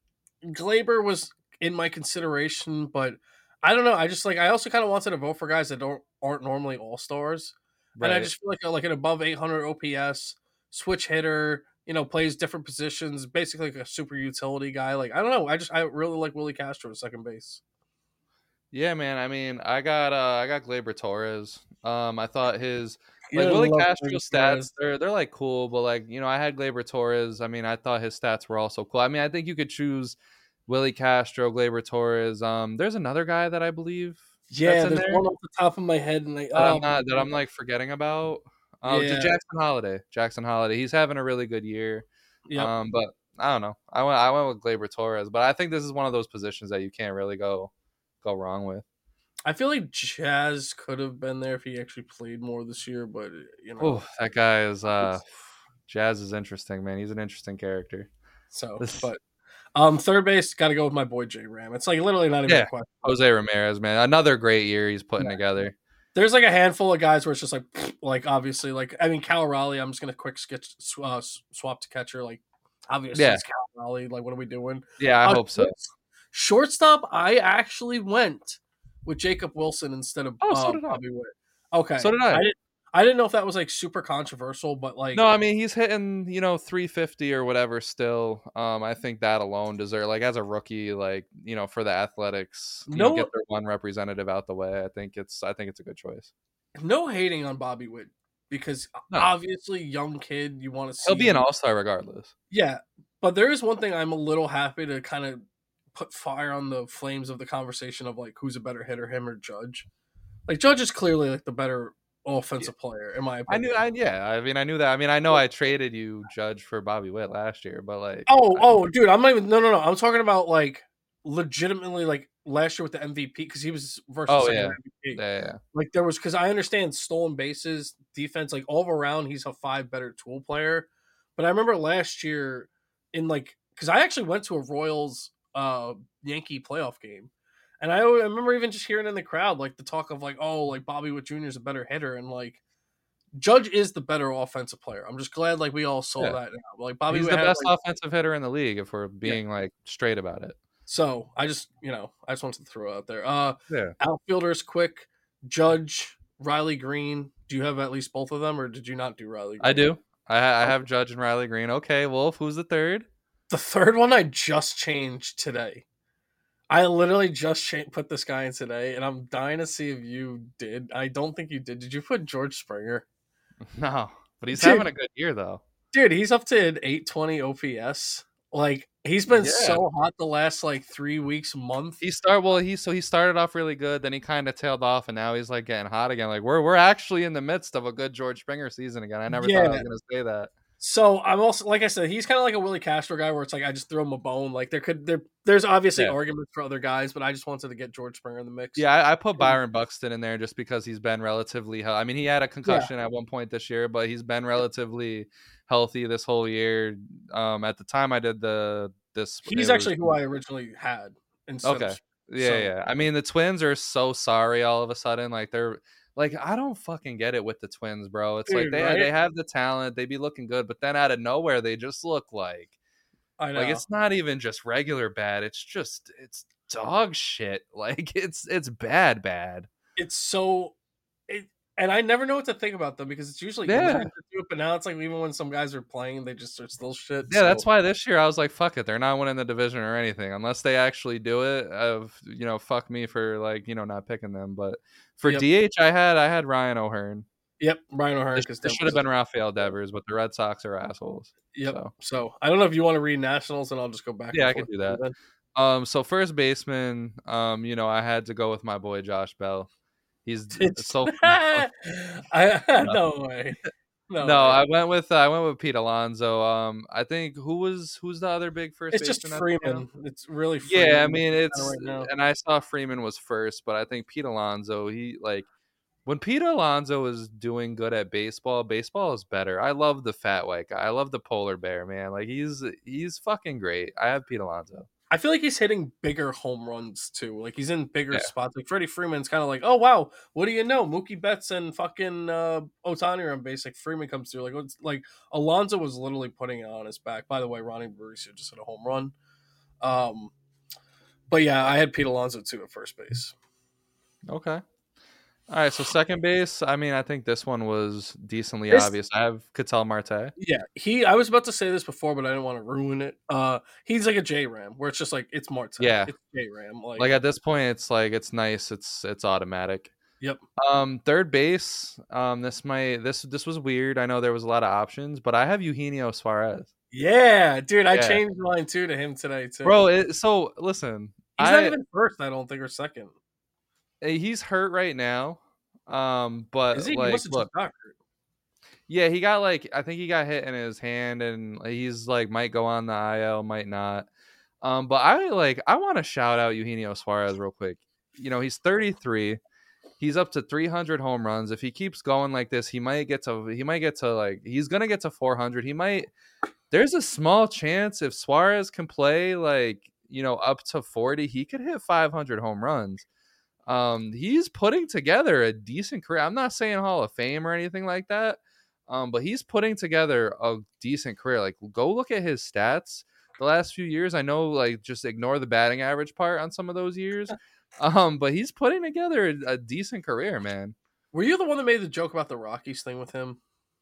Glaber was in my consideration, but I don't know. I just like I also kind of wanted to vote for guys that don't aren't normally all stars, Right. and I just feel like like an above eight hundred O P S switch hitter. You know, plays different positions, basically like a super utility guy. Like I don't know. I just I really like Willie Castro at second base. Yeah, man. I mean, I got uh I got Gleyber Torres. Um, I thought his like Yeah, Willie love Castro Gleyber stats, Torres. they're they're like cool, but like, you know, I had Gleyber Torres. I mean, I thought his stats were also cool. I mean, I think you could choose Willie Castro, Gleyber Torres. Um, there's another guy that I believe Yeah, that's in there's there one off the top of my head, and like that I'm um, not that I'm like forgetting about. Oh, J- Yeah. Jackson Holiday. Jackson Holiday. He's having a really good year. Yep. Um, but I don't know. I went I went with Gleyber Torres, but I think this is one of those positions that you can't really go go wrong with. I feel like Jazz could have been there if he actually played more this year, but you know. Oh, that guy is uh Jazz is interesting, man. He's an interesting character. So, This, but um, third base got to go with my boy J Ram. It's like literally not even yeah, a question. Jose Ramirez, man. Another great year he's putting Yeah. together. There's like a handful of guys where it's just like, like obviously, like I mean, Cal Raleigh. I'm just gonna quick sketch uh, swap to catcher. Like obviously, Yeah. it's Cal Raleigh. Like what are we doing? Yeah, I Uh, hope so. Shortstop, I actually went with Jacob Wilson instead of Oh, so uh, did I. Bobby Witt. Okay, So did I. I didn't. I didn't know if that was like super controversial, but like No, I mean he's hitting, you know, three fifty or whatever still. Um, I think that alone deserves, like, as a rookie, like, you know, for the Athletics, you know, no, get their one representative out the way. I think it's I think it's a good choice. no hating on Bobby Witt because No. obviously young kid, you want to see He'll be an him- all-star regardless. Yeah, but there is one thing I'm a little happy to kind of put fire on the flames of the conversation of like who's a better hitter, him or Judge. Like Judge is clearly like the better offensive player in my I opinion. knew I yeah, I mean I knew that. I mean I know I traded you Judge for Bobby Witt last year, but like Oh, I, oh, dude, I'm not even. No, no, no. I'm talking about like legitimately like last year with the M V P because he was versus Oh, second yeah. M V P. yeah, yeah. Like there was because I understand stolen bases, defense, like all around, he's a five better tool player. But I remember last year in like because I actually went to a Royals uh Yankee playoff game, and I, I remember even just hearing in the crowd like the talk of like oh like Bobby Witt Junior is a better hitter and like Judge is the better offensive player. I'm just glad like we all saw Yeah. that now. Like Bobby He's Witt the had, best like, offensive hitter in the league if we're being like straight about it. So I just, you know, I just wanted to throw it out there. Uh, Yeah. outfielders, quick. Judge, Riley Green. Do you have at least both of them, or did you not do Riley Green? I do. I, ha- I have Judge and Riley Green. Okay, Wolf, who's the third? The third one I just changed today. I literally just cha- put this guy in today, and I'm dying to see if you did. I don't think you did. Did you put George Springer? No, but he's Dude. having a good year though. Dude, he's up to an eight twenty O P S. Like he's been Yeah. so hot the last like three weeks, month. He start well. He so he started off really good, then he kind of tailed off, and now he's like getting hot again. Like we're we're actually in the midst of a good George Springer season again. I never thought I Yeah. was gonna say that. So I'm also like I said, he's kind of like a Willie Castro guy where it's like I just throw him a bone. Like there could there there's obviously Yeah. arguments for other guys, but I just wanted to get George Springer in the mix. Yeah, I, I put Byron Buxton in there just because he's been relatively. hel- I mean, he had a concussion at one point this year, but he's been relatively healthy this whole year. Um, at the time I did the this, it He's was- actually who I originally had instead Okay. of Yeah, so- yeah. I mean, the Twins are so sorry all of a sudden. Like they're like, I don't fucking get it with the Twins, bro. It's like Dude, they right? they have the talent, they be looking good, but then out of nowhere they just look like I know. like it's not even just regular bad. It's just it's dog shit. Like it's it's bad bad. It's so it and I never know what to think about them because it's usually Yeah. injuries that do it, but now it's like even when some guys are playing, they just are still shit. Yeah, so- that's why this year I was like, fuck it, they're not winning the division or anything unless they actually do it. Of you know, fuck me for like you know not picking them. But for Yep. D H, I had I had Ryan O'Hearn. Yep, Brian O'Hearn. It, because it should have been Rafael Devers, but the Red Sox are assholes. Yep. So. So. I don't know if you want to read Nationals, and I'll just go back. Yeah, and I could forth do that. then. Um, so first baseman, um, you know, I had to go with my boy Josh Bell. He's It's so I no way. No, no. way. I went with uh, I went with Pete Alonso. Um, I think who was who's the other big first it's just baseman? at the time? Freeman. It's really Freeman Yeah, I mean it's right now. and I saw Freeman was first, but I think Pete Alonso. He like when Pete Alonso is doing good at baseball, baseball is better. I love the fat white guy. I love the polar bear man. Like he's he's fucking great. I have Pete Alonso. I feel like he's hitting bigger home runs too. Like he's in bigger Yeah. spots. Like Freddie Freeman's kind of like, oh wow, what do you know? Mookie Betts and fucking uh, Otani are on base. Like Freeman comes through. Like it's, like Alonso was literally putting it on his back. By the way, Ronnie Mauricio just hit a home run. Um, but yeah, I had Pete Alonso too at first base. Okay. All right, so second base. I mean, I think this one was decently This- obvious. I have Ketel Marte. Yeah, he. I was about to say this before, but I didn't want to ruin it. Uh, he's like a J Ram, where it's just like it's Marte. Yeah. it's J Ram. Like, Like at this point, it's like it's nice. It's it's automatic. Yep. Um, third base. Um, this might this this was weird. I know there was a lot of options, but I have Eugenio Suarez. yeah, dude, I Yeah. changed mine too to him today too. Bro, it, so listen, he's I, not even first. I don't think or second. he's hurt right now. Um, but Is he? He like, must have look, just got hurt. Yeah, he got like I think he got hit in his hand, and he's like might go on the I L, might not. Um, but I like I want to shout out Eugenio Suarez real quick. You know, he's thirty-three. He's up to three hundred home runs. If he keeps going like this, he might get to he might get to like he's gonna get to four hundred. He might. There's a small chance if Suarez can play like you know up to forty, he could hit five hundred home runs. Um, he's putting together a decent career. I'm not saying Hall of Fame or anything like that, um, but he's putting together a decent career. Like, go look at his stats the last few years. I know, like, just ignore the batting average part on some of those years, um, but he's putting together a, a decent career, man. Were you the one that made the joke about the Rockies thing with him?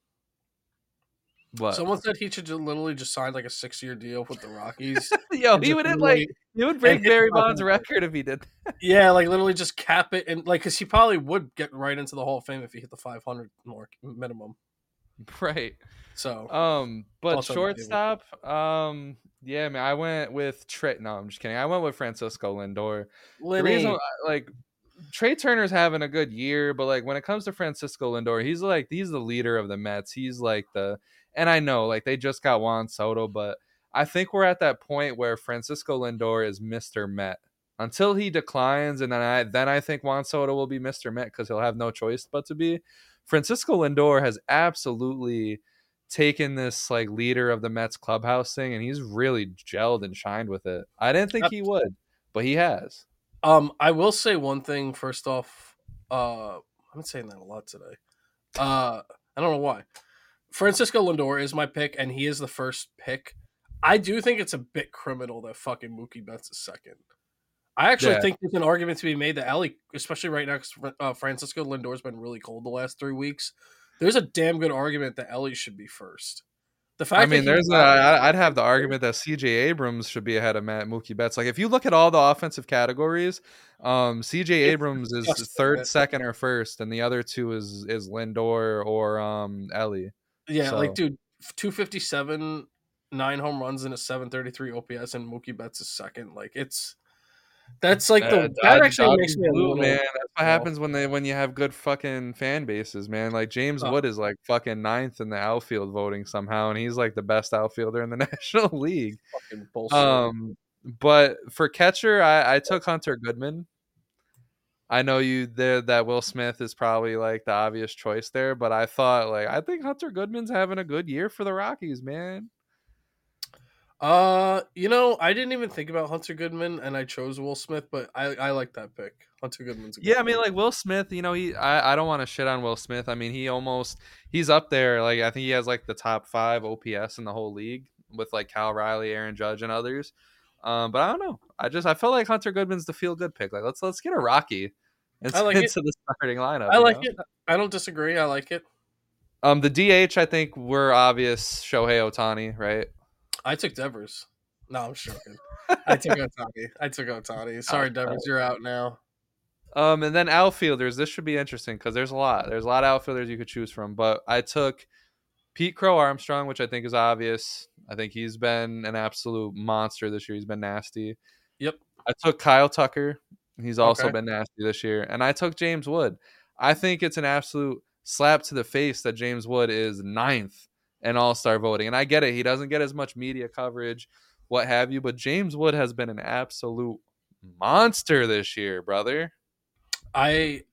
What? Someone said he should just literally just sign like a six-year deal with the Rockies. Yo, and he just would hit literally- like he would break and hit Barry the top Bonds' of it. record if he did that. Yeah, like literally just cap it and like because he probably would get right into the Hall of Fame if he hit the five hundred mark minimum. Right. So, Um, but Also on the table. shortstop, um, yeah, man, I went with Trey. No, I'm just kidding. I went with Francisco Lindor. The Lenny, reason, like, Trey Turner's having a good year, but like when it comes to Francisco Lindor, he's like he's the leader of the Mets. He's like the, and I know like they just got Juan Soto, but I think we're at that point where Francisco Lindor is Mister Met until he declines, and then I then I think Juan Soto will be Mister Met because he'll have no choice but to be. Francisco Lindor has absolutely taken this like leader of the Mets clubhouse thing, and he's really gelled and shined with it. I didn't think he would, but he has. um, I will say one thing first off. Uh, I've been saying that a lot today. Uh, I don't know why. Francisco Lindor is my pick, and he is the first pick. I do think it's a bit criminal that fucking Mookie Betts is second. I actually Yeah. think there's an argument to be made that Ellie, especially right now, because uh, Francisco Lindor's been really cold the last three weeks. There's a damn good argument that Ellie should be first. The fact I mean, that there's a, I- I'd have the argument that C J Abrams should be ahead of Matt Mookie Betts. Like, if you look at all the offensive categories, um, C J It's Abrams is just third, that- second, or first, and the other two is is Lindor or um Ellie. yeah, So- like dude, two fifty-seven, nine home runs, and a seven thirty-three O P S, and Mookie Betts is second. Like it's that's like the Uh, that Dodge- actually Dodgers makes me a blue, little man. That's what off. happens when they when you have good fucking fan bases, man. Like James Oh. Wood is like fucking ninth in the outfield voting somehow, and he's like the best outfielder in the National League. fucking bullshit. Um, but for catcher, I, I took Hunter Goodman. I know you there that Will Smith is probably like the obvious choice there, but I thought like I think Hunter Goodman's having a good year for the Rockies, man. Uh, you know, I didn't even think about Hunter Goodman, and I chose Will Smith, but I, I like that pick. Hunter Goodman's a good Yeah, I mean, pick. like Will Smith, you know, he I, I don't want to shit on Will Smith. I mean, he almost he's up there. Like I think he has like the top five O P S in the whole league with like Cal Riley, Aaron Judge, and others. Um, but I don't know. I just I feel like Hunter Goodman's the feel good pick. Like let's let's get a Rocky into, I like it. into the starting lineup. I you like know? it. I don't disagree. I like it. Um, the D H, I think we're obvious. Shohei Ohtani, right? I took Devers. No, I'm joking. I took Otani. I took Otani. Sorry, Devers, you're out now. Um, and then outfielders. This should be interesting because there's a lot. There's a lot of outfielders you could choose from. But I took Pete Crow Armstrong, which I think is obvious. I think he's been an absolute monster this year. He's been nasty. Yep. I took Kyle Tucker. He's also Okay. been nasty this year. And I took James Wood. I think it's an absolute slap to the face that James Wood is ninth in All-Star voting. And I get it. He doesn't get as much media coverage, what have you. But James Wood has been an absolute monster this year, brother. I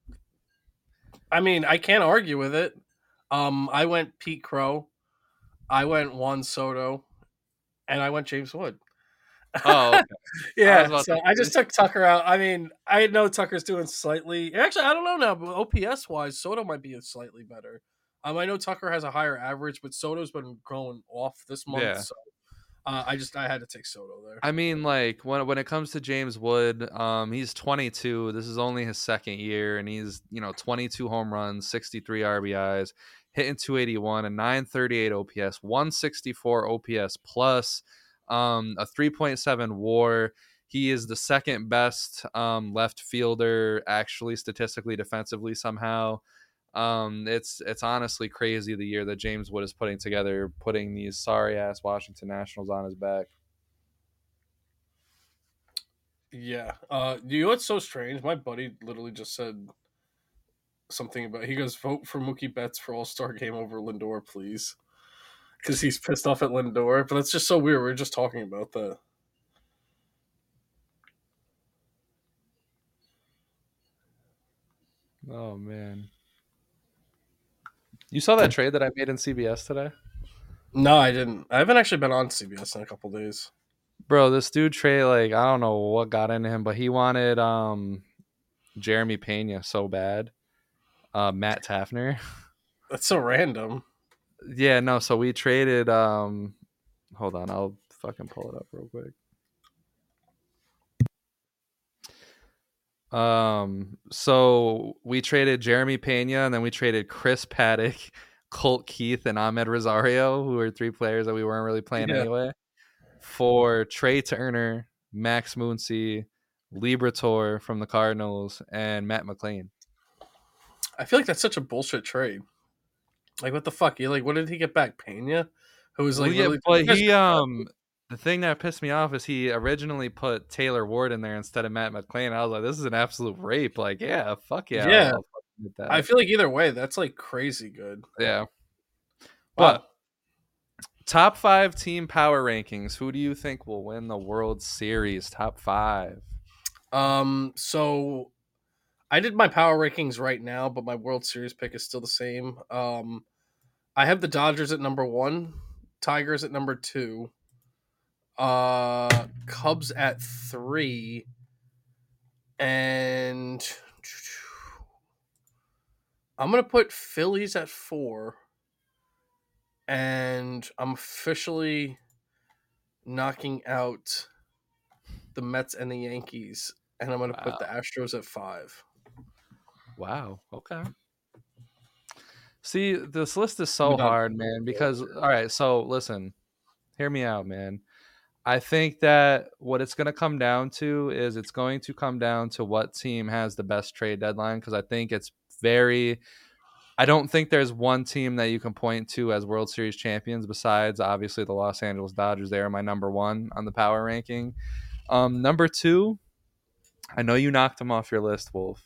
I mean, I can't argue with it. Um, I went Pete Crow, I went Juan Soto, and I went James Wood. Oh, okay. I was Yeah, about so to I just took Tucker out. I mean, I know Tucker's doing slightly. Actually, I don't know now, but O P S wise, Soto might be slightly better. Um, I know Tucker has a higher average, but Soto's been growing off this month, Yeah. so uh, I just I had to take Soto there. I mean, like when when it comes to James Wood, um, he's twenty-two. This is only his second year, and he's you know twenty-two home runs, sixty-three R B Is, hitting two eighty-one, a nine thirty-eight O P S, one sixty-four O P S plus, um, a three point seven WAR. He is the second best um, left fielder, actually statistically, defensively somehow. Um, it's it's honestly crazy the year that James Wood is putting together, putting these sorry ass Washington Nationals on his back. Yeah. Uh, you know what's so strange? My buddy literally just said something about. He goes, vote for Mookie Betts for All Star Game over Lindor, please, because he's pissed off at Lindor. But that's just so weird. We are just talking about that. Oh man, you saw that trade that I made in C B S today? No, I didn't. I haven't actually been on C B S in a couple days. Bro, this dude Trey, like I don't know what got into him, but he wanted um Jeremy Pena so bad. Uh, Matt Tafner. That's so random. Yeah, no. So we traded. Um, hold on, I'll fucking pull it up real quick. Um, so we traded Jeremy Pena, and then we traded Chris Paddock, Colt Keith, and Ahmed Rosario, who were three players that we weren't really playing yeah. anyway, for Trey Turner, Max Muncy, Liberatore from the Cardinals, and Matt McLean. I feel like that's such a bullshit trade. Like, what the fuck? You like, what did he get back? Pena, who was like, well, yeah, really- but he um. The thing that pissed me off is he originally put Taylor Ward in there instead of Matt McLean. I was like, this is an absolute rape. Like, yeah, fuck yeah. Yeah. I feel like either way, that's like crazy good. Yeah. Wow. But top five team power rankings. Who do you think will win the World Series? Top five. Um, so I did my power rankings right now, but my World Series pick is still the same. Um, I have the Dodgers at number one, Tigers at number two. Uh, Cubs at three, and I'm gonna put Phillies at four, and I'm officially knocking out the Mets and the Yankees, and I'm gonna wow. put the Astros at five. Wow. Okay. See, this list is so hard, man. Because all right, so listen, hear me out, man. I think that what it's going to come down to is it's going to come down to what team has the best trade deadline, because I think it's very – I don't think there's one team that you can point to as World Series champions besides, obviously, the Los Angeles Dodgers. They are my number one on the power ranking. Um, number two, I know you knocked them off your list, Wolf.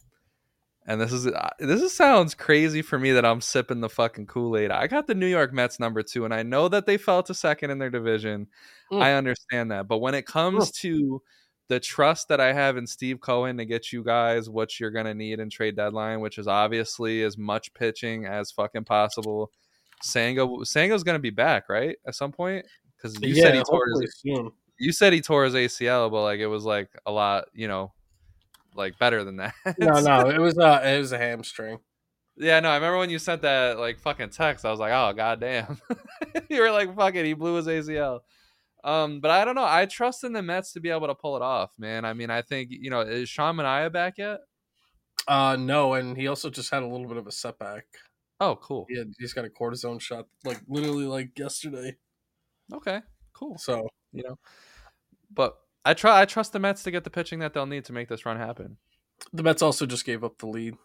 And this is this is, sounds crazy for me that I'm sipping the fucking Kool-Aid. I got the New York Mets number two, and I know that they fell to second in their division. Mm. I understand that. But when it comes mm. to the trust that I have in Steve Cohen to get you guys what you're going to need in trade deadline, which is obviously as much pitching as fucking possible, Sango, Sango's going to be back, right, at some point? Because you, yeah, said he tore his, you said he tore his A C L, but like it was like a lot, you know, like better than that. no, no, it was uh it was a hamstring. Yeah, no, I remember when you sent that like fucking text. I was like, oh goddamn. You were like, fuck it, he blew his A C L. Um, but I don't know. I trust in the Mets to be able to pull it off, man. I mean, I think you know, is Sean Manaea back yet? Uh, no, and he also just had a little bit of a setback. Oh, cool. Yeah, he's got a cortisone shot, like literally like yesterday. Okay, cool. So you know, but. I try. I trust the Mets to get the pitching that they'll need to make this run happen. The Mets also just gave up the lead.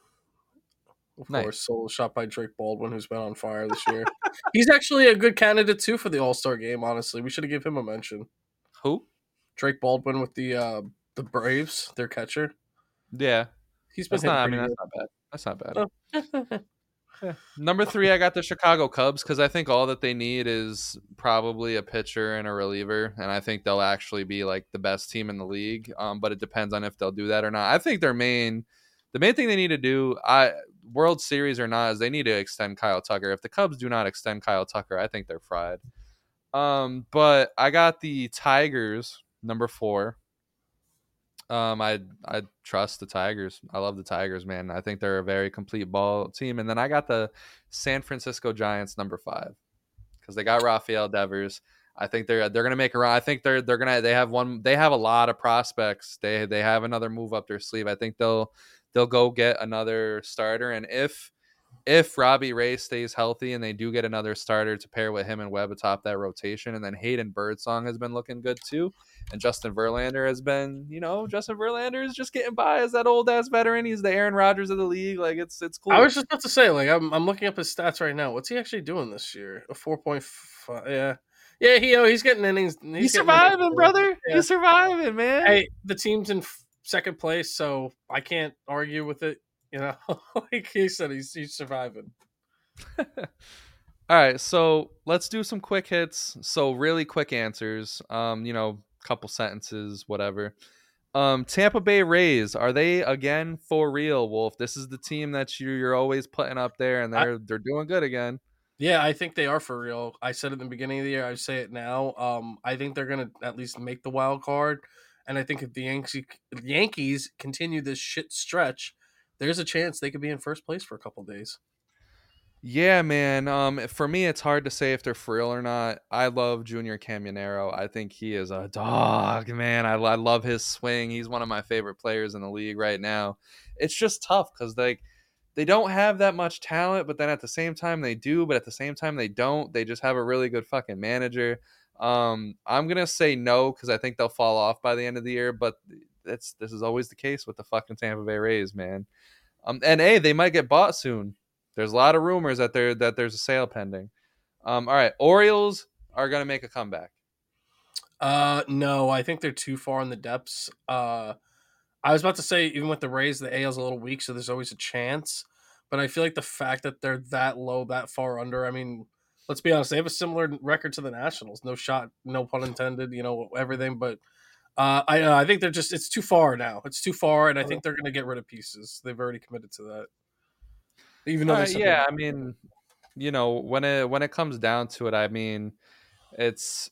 Of nice. course, solo shot by Drake Baldwin, who's been on fire this year. He's actually a good candidate too for the All-Star game. Honestly, we should have given him a mention. Who? Drake Baldwin with the uh, the Braves, their catcher. Yeah, he's been. That's not. I mean, that's not bad. That's not bad. Oh. Yeah. Number three, I got the Chicago Cubs because I think all that they need is probably a pitcher and a reliever, and I think they'll actually be like the best team in the league. Um, but it depends on if they'll do that or not. I think their main, the main thing they need to do, I World Series or not, is they need to extend Kyle Tucker. If the Cubs do not extend Kyle Tucker, I think they're fried. Um, but I got the Tigers number four. Um, I I trust the Tigers. I love the Tigers, man. I think they're a very complete ball team. And then I got the San Francisco Giants number five because they got Rafael Devers. I think they're they're gonna make a run. I think they're they're gonna they have one. They have a lot of prospects. They they have another move up their sleeve. I think they'll they'll go get another starter. And if if Robbie Ray stays healthy and they do get another starter to pair with him and Webb atop that rotation, and then Hayden Birdsong has been looking good too. And Justin Verlander has been, you know, Justin Verlander is just getting by as that old ass veteran. He's the Aaron Rodgers of the league. Like it's it's cool. I was just about to say, like I'm I'm looking up his stats right now. What's he actually doing this year? A four point five. Yeah, yeah. He oh, he's getting innings. He's, he's surviving, innings. brother. Yeah. He's surviving, man. Hey, the team's in f- second place, so I can't argue with it. You know, like he said, he's he's surviving. All right, so let's do some quick hits. So really quick answers. Um, you know, couple sentences, whatever. Um, Tampa Bay Rays, are they again for real, Wolf? This is the team that you you're always putting up there, and I, they're they're doing good again. yeah, I think they are for real. I said it in the beginning of the year. I say it now. Um, I think they're gonna at least make the wild card, and I think if the Yankees if the Yankees continue this shit stretch, there's a chance they could be in first place for a couple days. Yeah, man. Um, for me, it's hard to say if they're for real or not. I love Junior Caminero. I think he is a dog, man. I, I love his swing. He's one of my favorite players in the league right now. It's just tough because like they don't have that much talent, but then at the same time they do, but at the same time they don't. They just have a really good fucking manager. Um, I'm gonna say no because I think they'll fall off by the end of the year, but it's this is always the case with the fucking Tampa Bay Rays, man. Um, and hey, they might get bought soon. There's a lot of rumors that there that there's a sale pending. Um, all right, Orioles are gonna make a comeback. Uh, no, I think they're too far in the depths. Uh, I was about to say even with the Rays, the A L's a little weak, so there's always a chance. But I feel like the fact that they're that low, that far under, I mean, let's be honest, they have a similar record to the Nationals. No shot, no pun intended, you know, everything. But uh, I uh, I think they're just it's too far now. It's too far, and I think they're going to get rid of pieces. They've already committed to that, even though All they right, said they yeah, were. I mean, you know, when it when it comes down to it, I mean, it's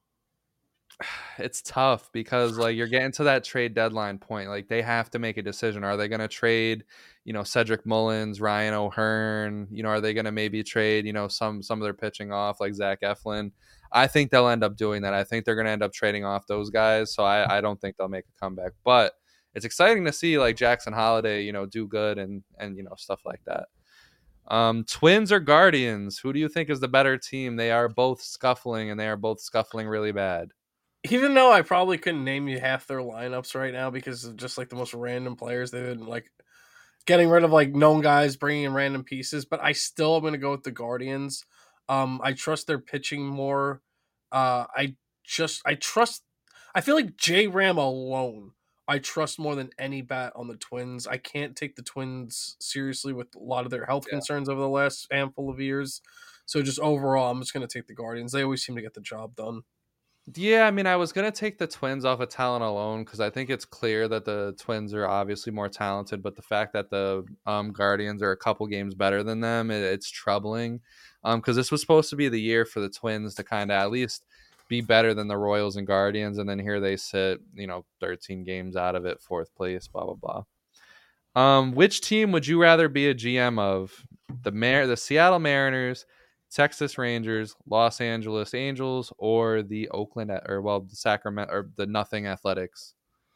it's tough because like you're getting to that trade deadline point. Like they have to make a decision. Are they going to trade, you know, Cedric Mullins, Ryan O'Hearn? You know, are they going to maybe trade, you know, some some of their pitching off like Zach Eflin? I think they'll end up doing that. I think they're going to end up trading off those guys. So I, I don't think they'll make a comeback. But it's exciting to see like Jackson Holiday, you know, do good and and you know stuff like that. Um, Twins or Guardians? Who do you think is the better team? They are both scuffling and they are both scuffling really bad. Even though I probably couldn't name you half their lineups right now because of just like the most random players they've been like getting rid of like known guys, bringing in random pieces, but I still am going to go with the Guardians. Um, I trust their pitching more. Uh, I just I trust. I feel like J Ram alone. I trust more than any bat on the Twins. I can't take the Twins seriously with a lot of their health Yeah. concerns over the last handful of years. So just overall, I'm just going to take the Guardians. They always seem to get the job done. Yeah, I mean, I was gonna take the Twins off of talent alone because I think it's clear that the Twins are obviously more talented, but the fact that the um, Guardians are a couple games better than them, it, it's troubling. Um, because this was supposed to be the year for the Twins to kind of at least be better than the Royals and Guardians, and then here they sit, you know, thirteen games out of it, fourth place, blah blah blah. Um, which team would you rather be a G M of? The Mar- the Seattle Mariners, Texas Rangers, Los Angeles Angels, or the Oakland or well the Sacramento or the Nothing Athletics?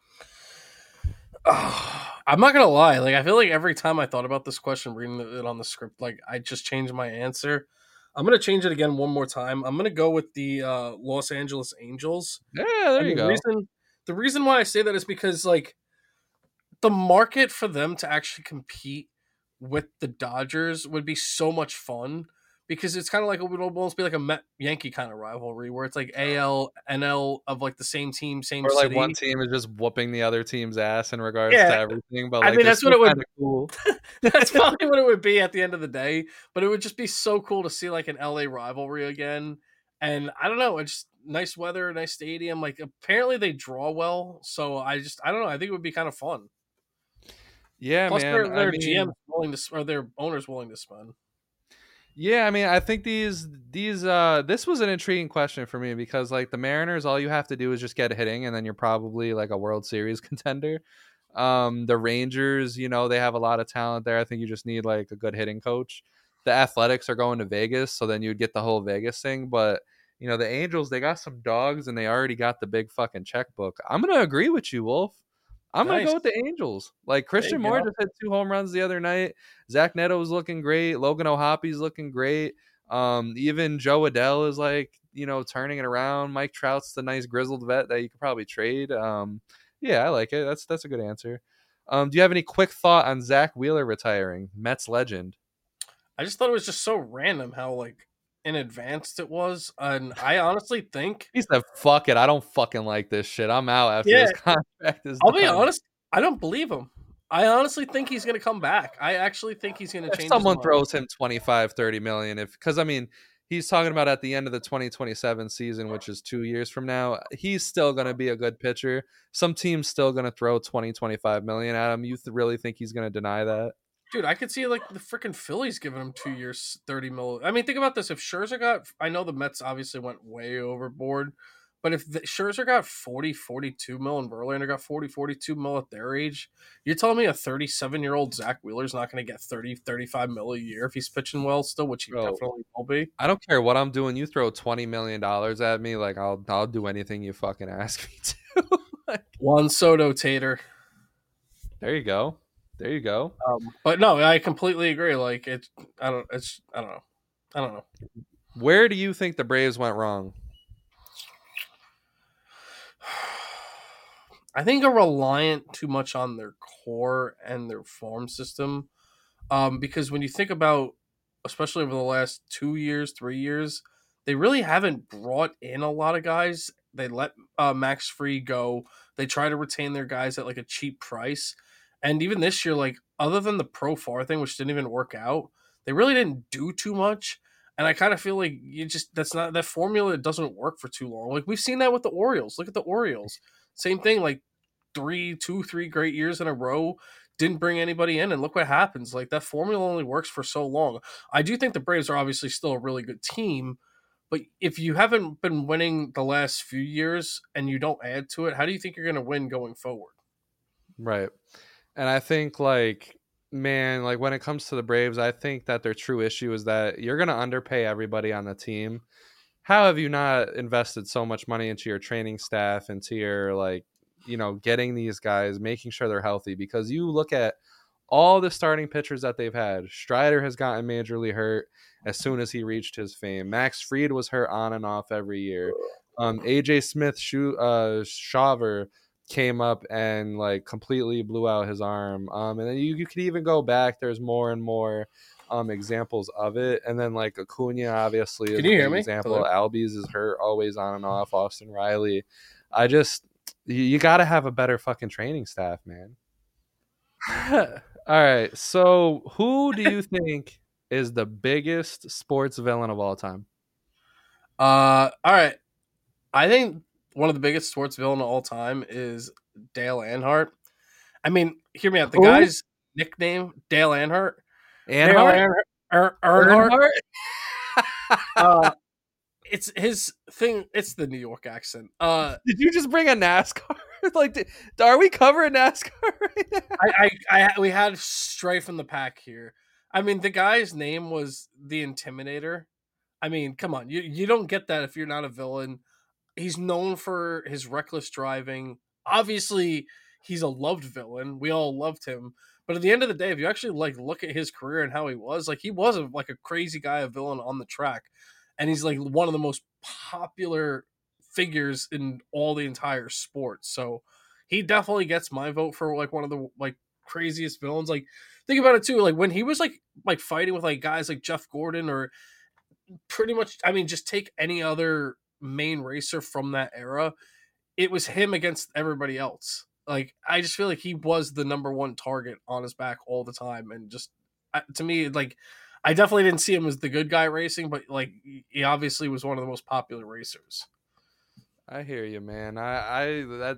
Oh, I'm not gonna lie. Like I feel like every time I thought about this question, reading it on the script, like I just changed my answer. I'm gonna change it again one more time. I'm gonna go with the uh, Los Angeles Angels, Yeah, there and you the go. reason the reason why I say that is because like the market for them to actually compete with the Dodgers would be so much fun because it's kind of like it would almost be like a Met Yankee kind of rivalry where it's like A L N L of like the same team, same Or like one city. team is just whooping the other team's ass in regards to Yeah, everything, but I like mean they're that's what still it would kind of cool. That's probably what it would be at the end of the day. But it would just be so cool to see like an L A rivalry again. And I don't know, it's nice weather, nice stadium. Like apparently they draw well, so I just I don't know. I think it would be kind of fun. Yeah, Plus, man. their I their G M's mean, willing to or their owners willing to spend. yeah, I mean, I think these these uh this was an intriguing question for me because like the Mariners, all you have to do is just get hitting, and then you're probably like a World Series contender. Um, the Rangers, you know, they have a lot of talent there. I think you just need like a good hitting coach. The Athletics are going to Vegas, so then you'd get the whole Vegas thing. But you know, the Angels, they got some dogs, and they already got the big fucking checkbook. I'm gonna agree with you, Wolf. I'm gonna go Nice. with the Angels. Like There Christian you Moore go. just hit two home runs the other night. Zach Neto's looking great. Logan O'Hoppy's looking great. Um, even Joe Adell is like, you know, turning it around. Mike Trout's the nice grizzled vet that you could probably trade. Um, yeah, I like it. That's that's a good answer. Um, do you have any quick thought on Zach Wheeler retiring, Mets legend? I just thought it was just so random how like in advanced it was, and I honestly think, He said, "Fuck it, I don't fucking like this shit. I'm out after yeah, this contract is I'll be done." honest, I don't believe him. I honestly think he's going to come back. I actually think he's going to If change his someone mind. throws him twenty-five, thirty million, if because I mean, he's talking about at the end of the twenty twenty-seven season, which is two years from now, he's still going to be a good pitcher. Some team's still going to throw twenty, twenty-five million at him. You th- really think he's going to deny that? Dude, I could see like the freaking Phillies giving him two years, thirty mil. I mean, think about this. If Scherzer got, I know the Mets obviously went way overboard, but if the, Scherzer got forty, forty-two mil and Verlander got forty, forty-two mil at their age, you're telling me a thirty-seven year old Zach Wheeler's not going to get thirty, thirty-five mil a year if he's pitching well still, which he Bro, definitely will be. I don't care what I'm doing. You throw twenty million dollars at me, like I'll I'll do anything you fucking ask me to. Like, Juan Soto Tater. there you go. There you go. Um, but no, I completely agree. Like it's, I don't, it's, I don't know, I don't know. Where do you think the Braves went wrong? I think are reliant too much on their core and their farm system. Um, because when you think about, especially over the last two years, three years, they really haven't brought in a lot of guys. They let uh, Max Free go. They try to retain their guys at like a cheap price. And even this year, like other than the Pro Far thing, which didn't even work out, they really didn't do too much. And I kind of feel like you just that's not that formula doesn't work for too long. Like we've seen that with the Orioles. Look at the Orioles. Same thing, like three, two, three great years in a row didn't bring anybody in, and look what happens. Like that formula only works for so long. I do think the Braves are obviously still a really good team, but if you haven't been winning the last few years and you don't add to it, how do you think you're going to win going forward? Right. And I think like man, like when it comes to the Braves, I think that their true issue is that you're going to underpay everybody on the team. How have you not invested so much money into your training staff, into your like, you know, getting these guys, making sure they're healthy? Because you look at all the starting pitchers that they've had. Strider has gotten majorly hurt as soon as he reached his fame. Max Fried was hurt on and off every year. Um, A J Smith, Shu, uh, Shaver came up and like completely blew out his arm. Um, and then you, you could even go back. There's more and more um examples of it. And then like Acuna obviously is Can a you hear big me? example. Hello? Albies is hurt always on and off. Austin Riley. I just you, you got to have a better fucking training staff, man. All right. So, who do you think is the biggest sports villain of all time? Uh, all right. I think one of the biggest sports villain of all time is Dale Earnhardt. I mean, hear me out. The Who? guy's nickname, Dale Earnhardt. Dale Anhart? Earnhardt. Er, Earnhardt. Earnhardt? Uh, it's his thing. It's the New York accent. Uh, Did you just bring a NASCAR? Like, did, are we covering NASCAR right now? I, I, I, we had stray from the pack here. I mean, the guy's name was the Intimidator. I mean, come on, you you don't get that if you're not a villain. He's known for his reckless driving. Obviously, he's a loved villain. We all loved him. But at the end of the day, if you actually like look at his career and how he was, like he was a, like a crazy guy, a villain on the track, and he's like one of the most popular figures in all the entire sport. So he definitely gets my vote for like one of the like craziest villains. Like think about it too. Like when he was like like fighting with like guys like Jeff Gordon or pretty much, I mean, just take any other main racer from that era. It was him against everybody else. Like I just feel like he was the number one target on his back all the time, and just to me, like I definitely didn't see him as the good guy racing, but like he obviously was one of the most popular racers. I hear you, man. I, I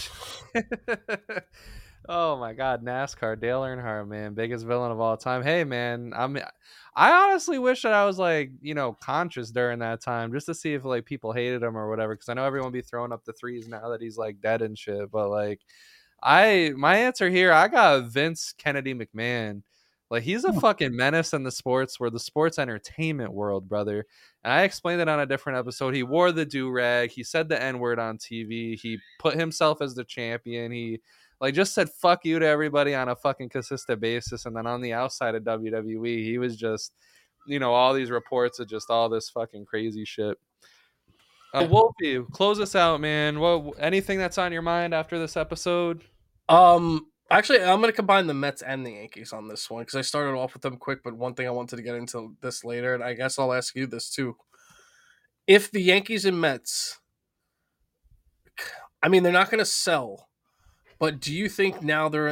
that. Oh my God, NASCAR, Dale Earnhardt, man, biggest villain of all time. Hey, man, I'm. I honestly wish that I was like, you know, conscious during that time, just to see if like people hated him or whatever. Because I know everyone be throwing up the threes now that he's like dead and shit. But like, I my answer here, I got Vince Kennedy McMahon. Like he's a fucking menace in the sports, where the sports entertainment world, brother. And I explained it on a different episode. He wore the do-rag. He said the N-word on T V. He put himself as the champion. He like just said fuck you to everybody on a fucking consistent basis. And then on the outside of W W E, he was just, you know, all these reports of just all this fucking crazy shit. Uh, Wolfie, close us out, man. What anything that's on your mind after this episode? Um, actually, I'm going to combine the Mets and the Yankees on this one because I started off with them quick, but one thing I wanted to get into this later, and I guess I'll ask you this too. If the Yankees and Mets, I mean, they're not going to sell, but do you think now they're in the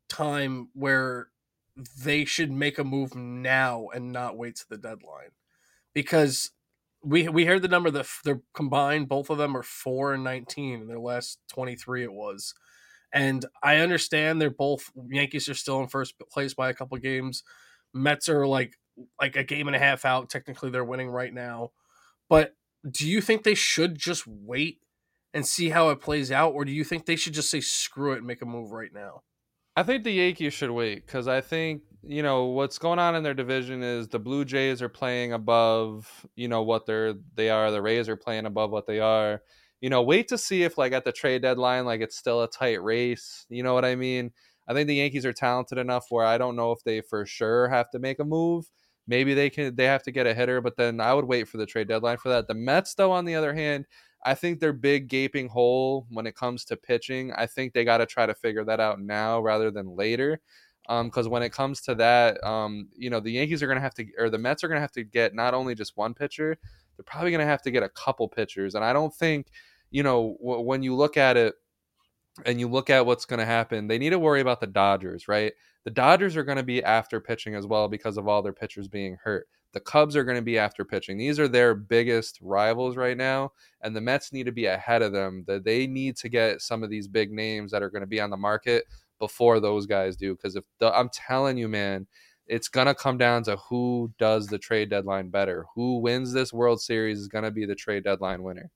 time where they should make a move now and not wait to the deadline, because we we heard the number that they're combined, both of them are four and nineteen in their last twenty-three it was. And I understand they're both, Yankees are still in first place by a couple games. Mets are like like a game and a half out. Technically they're winning right now. But do you think they should just wait and see how it plays out, or do you think they should just say screw it and make a move right now? I think the Yankees should wait because I think, you know, what's going on in their division is the Blue Jays are playing above, you know, what they're they are. The Rays are playing above what they are. You know, wait to see if like at the trade deadline, like it's still a tight race. You know what I mean? I think the Yankees are talented enough where I don't know if they for sure have to make a move. Maybe they can they have to get a hitter, but then I would wait for the trade deadline for that. The Mets, though, on the other hand, I think their big gaping hole when it comes to pitching, I think they got to try to figure that out now rather than later. Because um, when it comes to that, um, you know, the Yankees are going to have to, or the Mets are going to have to get not only just one pitcher, they're probably going to have to get a couple pitchers. And I don't think, you know, w- when you look at it and you look at what's going to happen, they need to worry about the Dodgers, right? The Dodgers are going to be after pitching as well because of all their pitchers being hurt. The Cubs are going to be after pitching. These are their biggest rivals right now, and the Mets need to be ahead of them. That they need to get some of these big names that are going to be on the market before those guys do. Because if the, I'm telling you, man, it's going to come down to who does the trade deadline better. Who wins this World Series is going to be the trade deadline winner.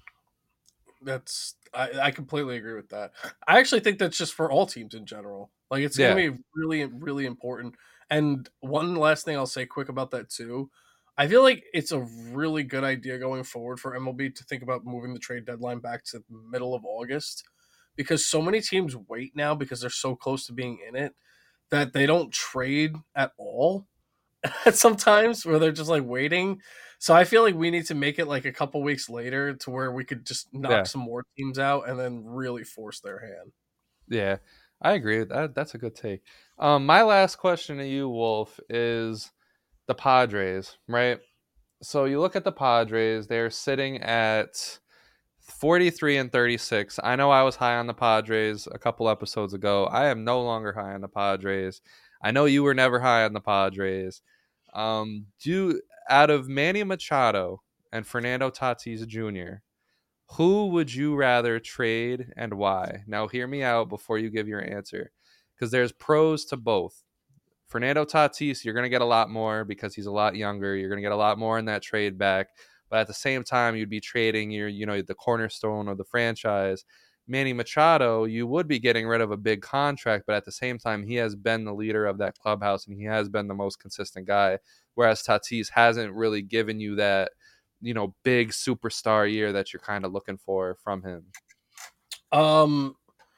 That's I, I completely agree with that. I actually think that's just for all teams in general. Like it's Yeah, gonna be really, really important. And one last thing I'll say quick about that too. I feel like it's a really good idea going forward for M L B to think about moving the trade deadline back to the middle of August, because so many teams wait now because they're so close to being in it that they don't trade at all. Sometimes where they're just like waiting. So I feel like we need to make it like a couple weeks later to where we could just knock yeah, some more teams out and then really force their hand. yeah. I agree with that. That's a good take. Um, my last question to you, Wolf, is the Padres, right? So you look at the Padres, they're sitting at forty-three and thirty-six. I know I was high on the Padres a couple episodes ago. I am no longer high on the Padres. I know you were never high on the Padres. Um, do out of Manny Machado and Fernando Tatis Junior, who would you rather trade and why? Now, hear me out before you give your answer, because there's pros to both. Fernando Tatis, you're going to get a lot more because he's a lot younger. You're going to get a lot more in that trade back. But at the same time, you'd be trading your, you know, the cornerstone of the franchise. Manny Machado, you would be getting rid of a big contract, but at the same time, he has been the leader of that clubhouse and he has been the most consistent guy. Whereas Tatis hasn't really given you that, you know, big superstar year that you're kind of looking for from him. Um,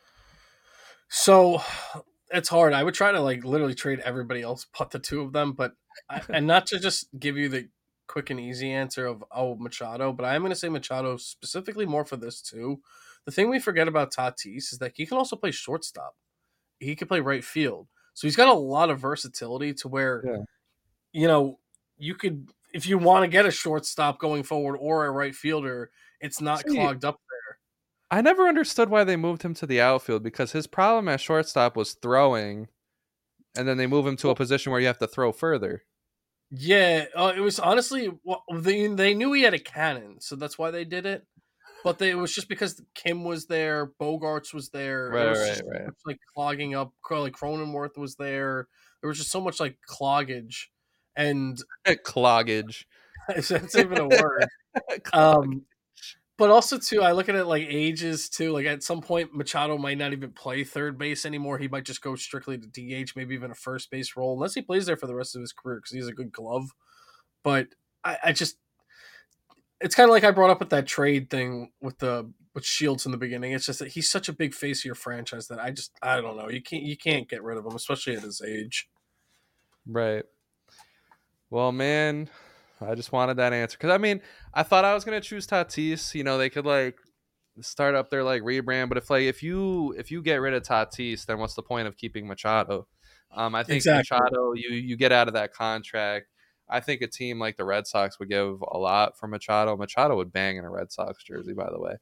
so it's hard. I would try to like literally trade everybody else but the two of them, but I, and not to just give you the quick and easy answer of oh Machado, but I'm going to say Machado specifically more for this too. The thing we forget about Tatis is that he can also play shortstop. He can play right field, so he's got a lot of versatility to where Yeah. you know you could, if you want to get a shortstop going forward or a right fielder, it's not See, clogged up. I never understood why they moved him to the outfield because his problem at shortstop was throwing, and then they move him to a position where you have to throw further. Yeah, uh, it was honestly well, they they knew he had a cannon, so that's why they did it. But they, it was just because Kim was there, Bogarts was there. It Right, was right, just right. like clogging up. Like Cronenworth was there. There was just so much like cloggage, and Cloggage. if that's even a word. Clog. Um, but also too, I look at it like ages too. Like at some point, Machado might not even play third base anymore. He might just go strictly to D H, maybe even a first base role, unless he plays there for the rest of his career because he's a good glove. But I, I just, it's kind of like I brought up with that trade thing with the with Shields in the beginning. It's just that he's such a big face of your franchise that I just I don't know. You can't you can't get rid of him, especially at his age. Right. Well, man, I just wanted that answer because I mean, I thought I was gonna choose Tatis. You know, they could like start up their like rebrand, but if like if you if you get rid of Tatis, then what's the point of keeping Machado? Um, I think Exactly. Machado, you you get out of that contract. I think a team like the Red Sox would give a lot for Machado. Machado would bang in a Red Sox jersey, by the way.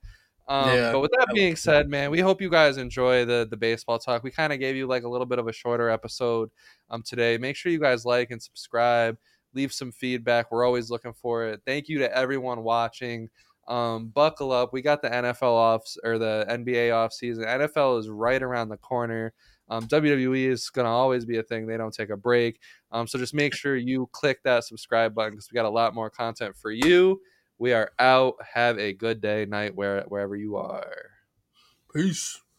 Um, Yeah. but with that being said, man, we hope you guys enjoy the the baseball talk. We kind of gave you like a little bit of a shorter episode um today. Make sure you guys like and subscribe, leave some feedback. We're always looking for it. Thank you to everyone watching. Um, buckle up. We got the N F L off or the N B A off season. N F L is right around the corner. Um, W W E is gonna always be a thing. They don't take a break. Um, so just make sure you click that subscribe button because we got a lot more content for you. We are out. Have a good day, night, where wherever you are. Peace.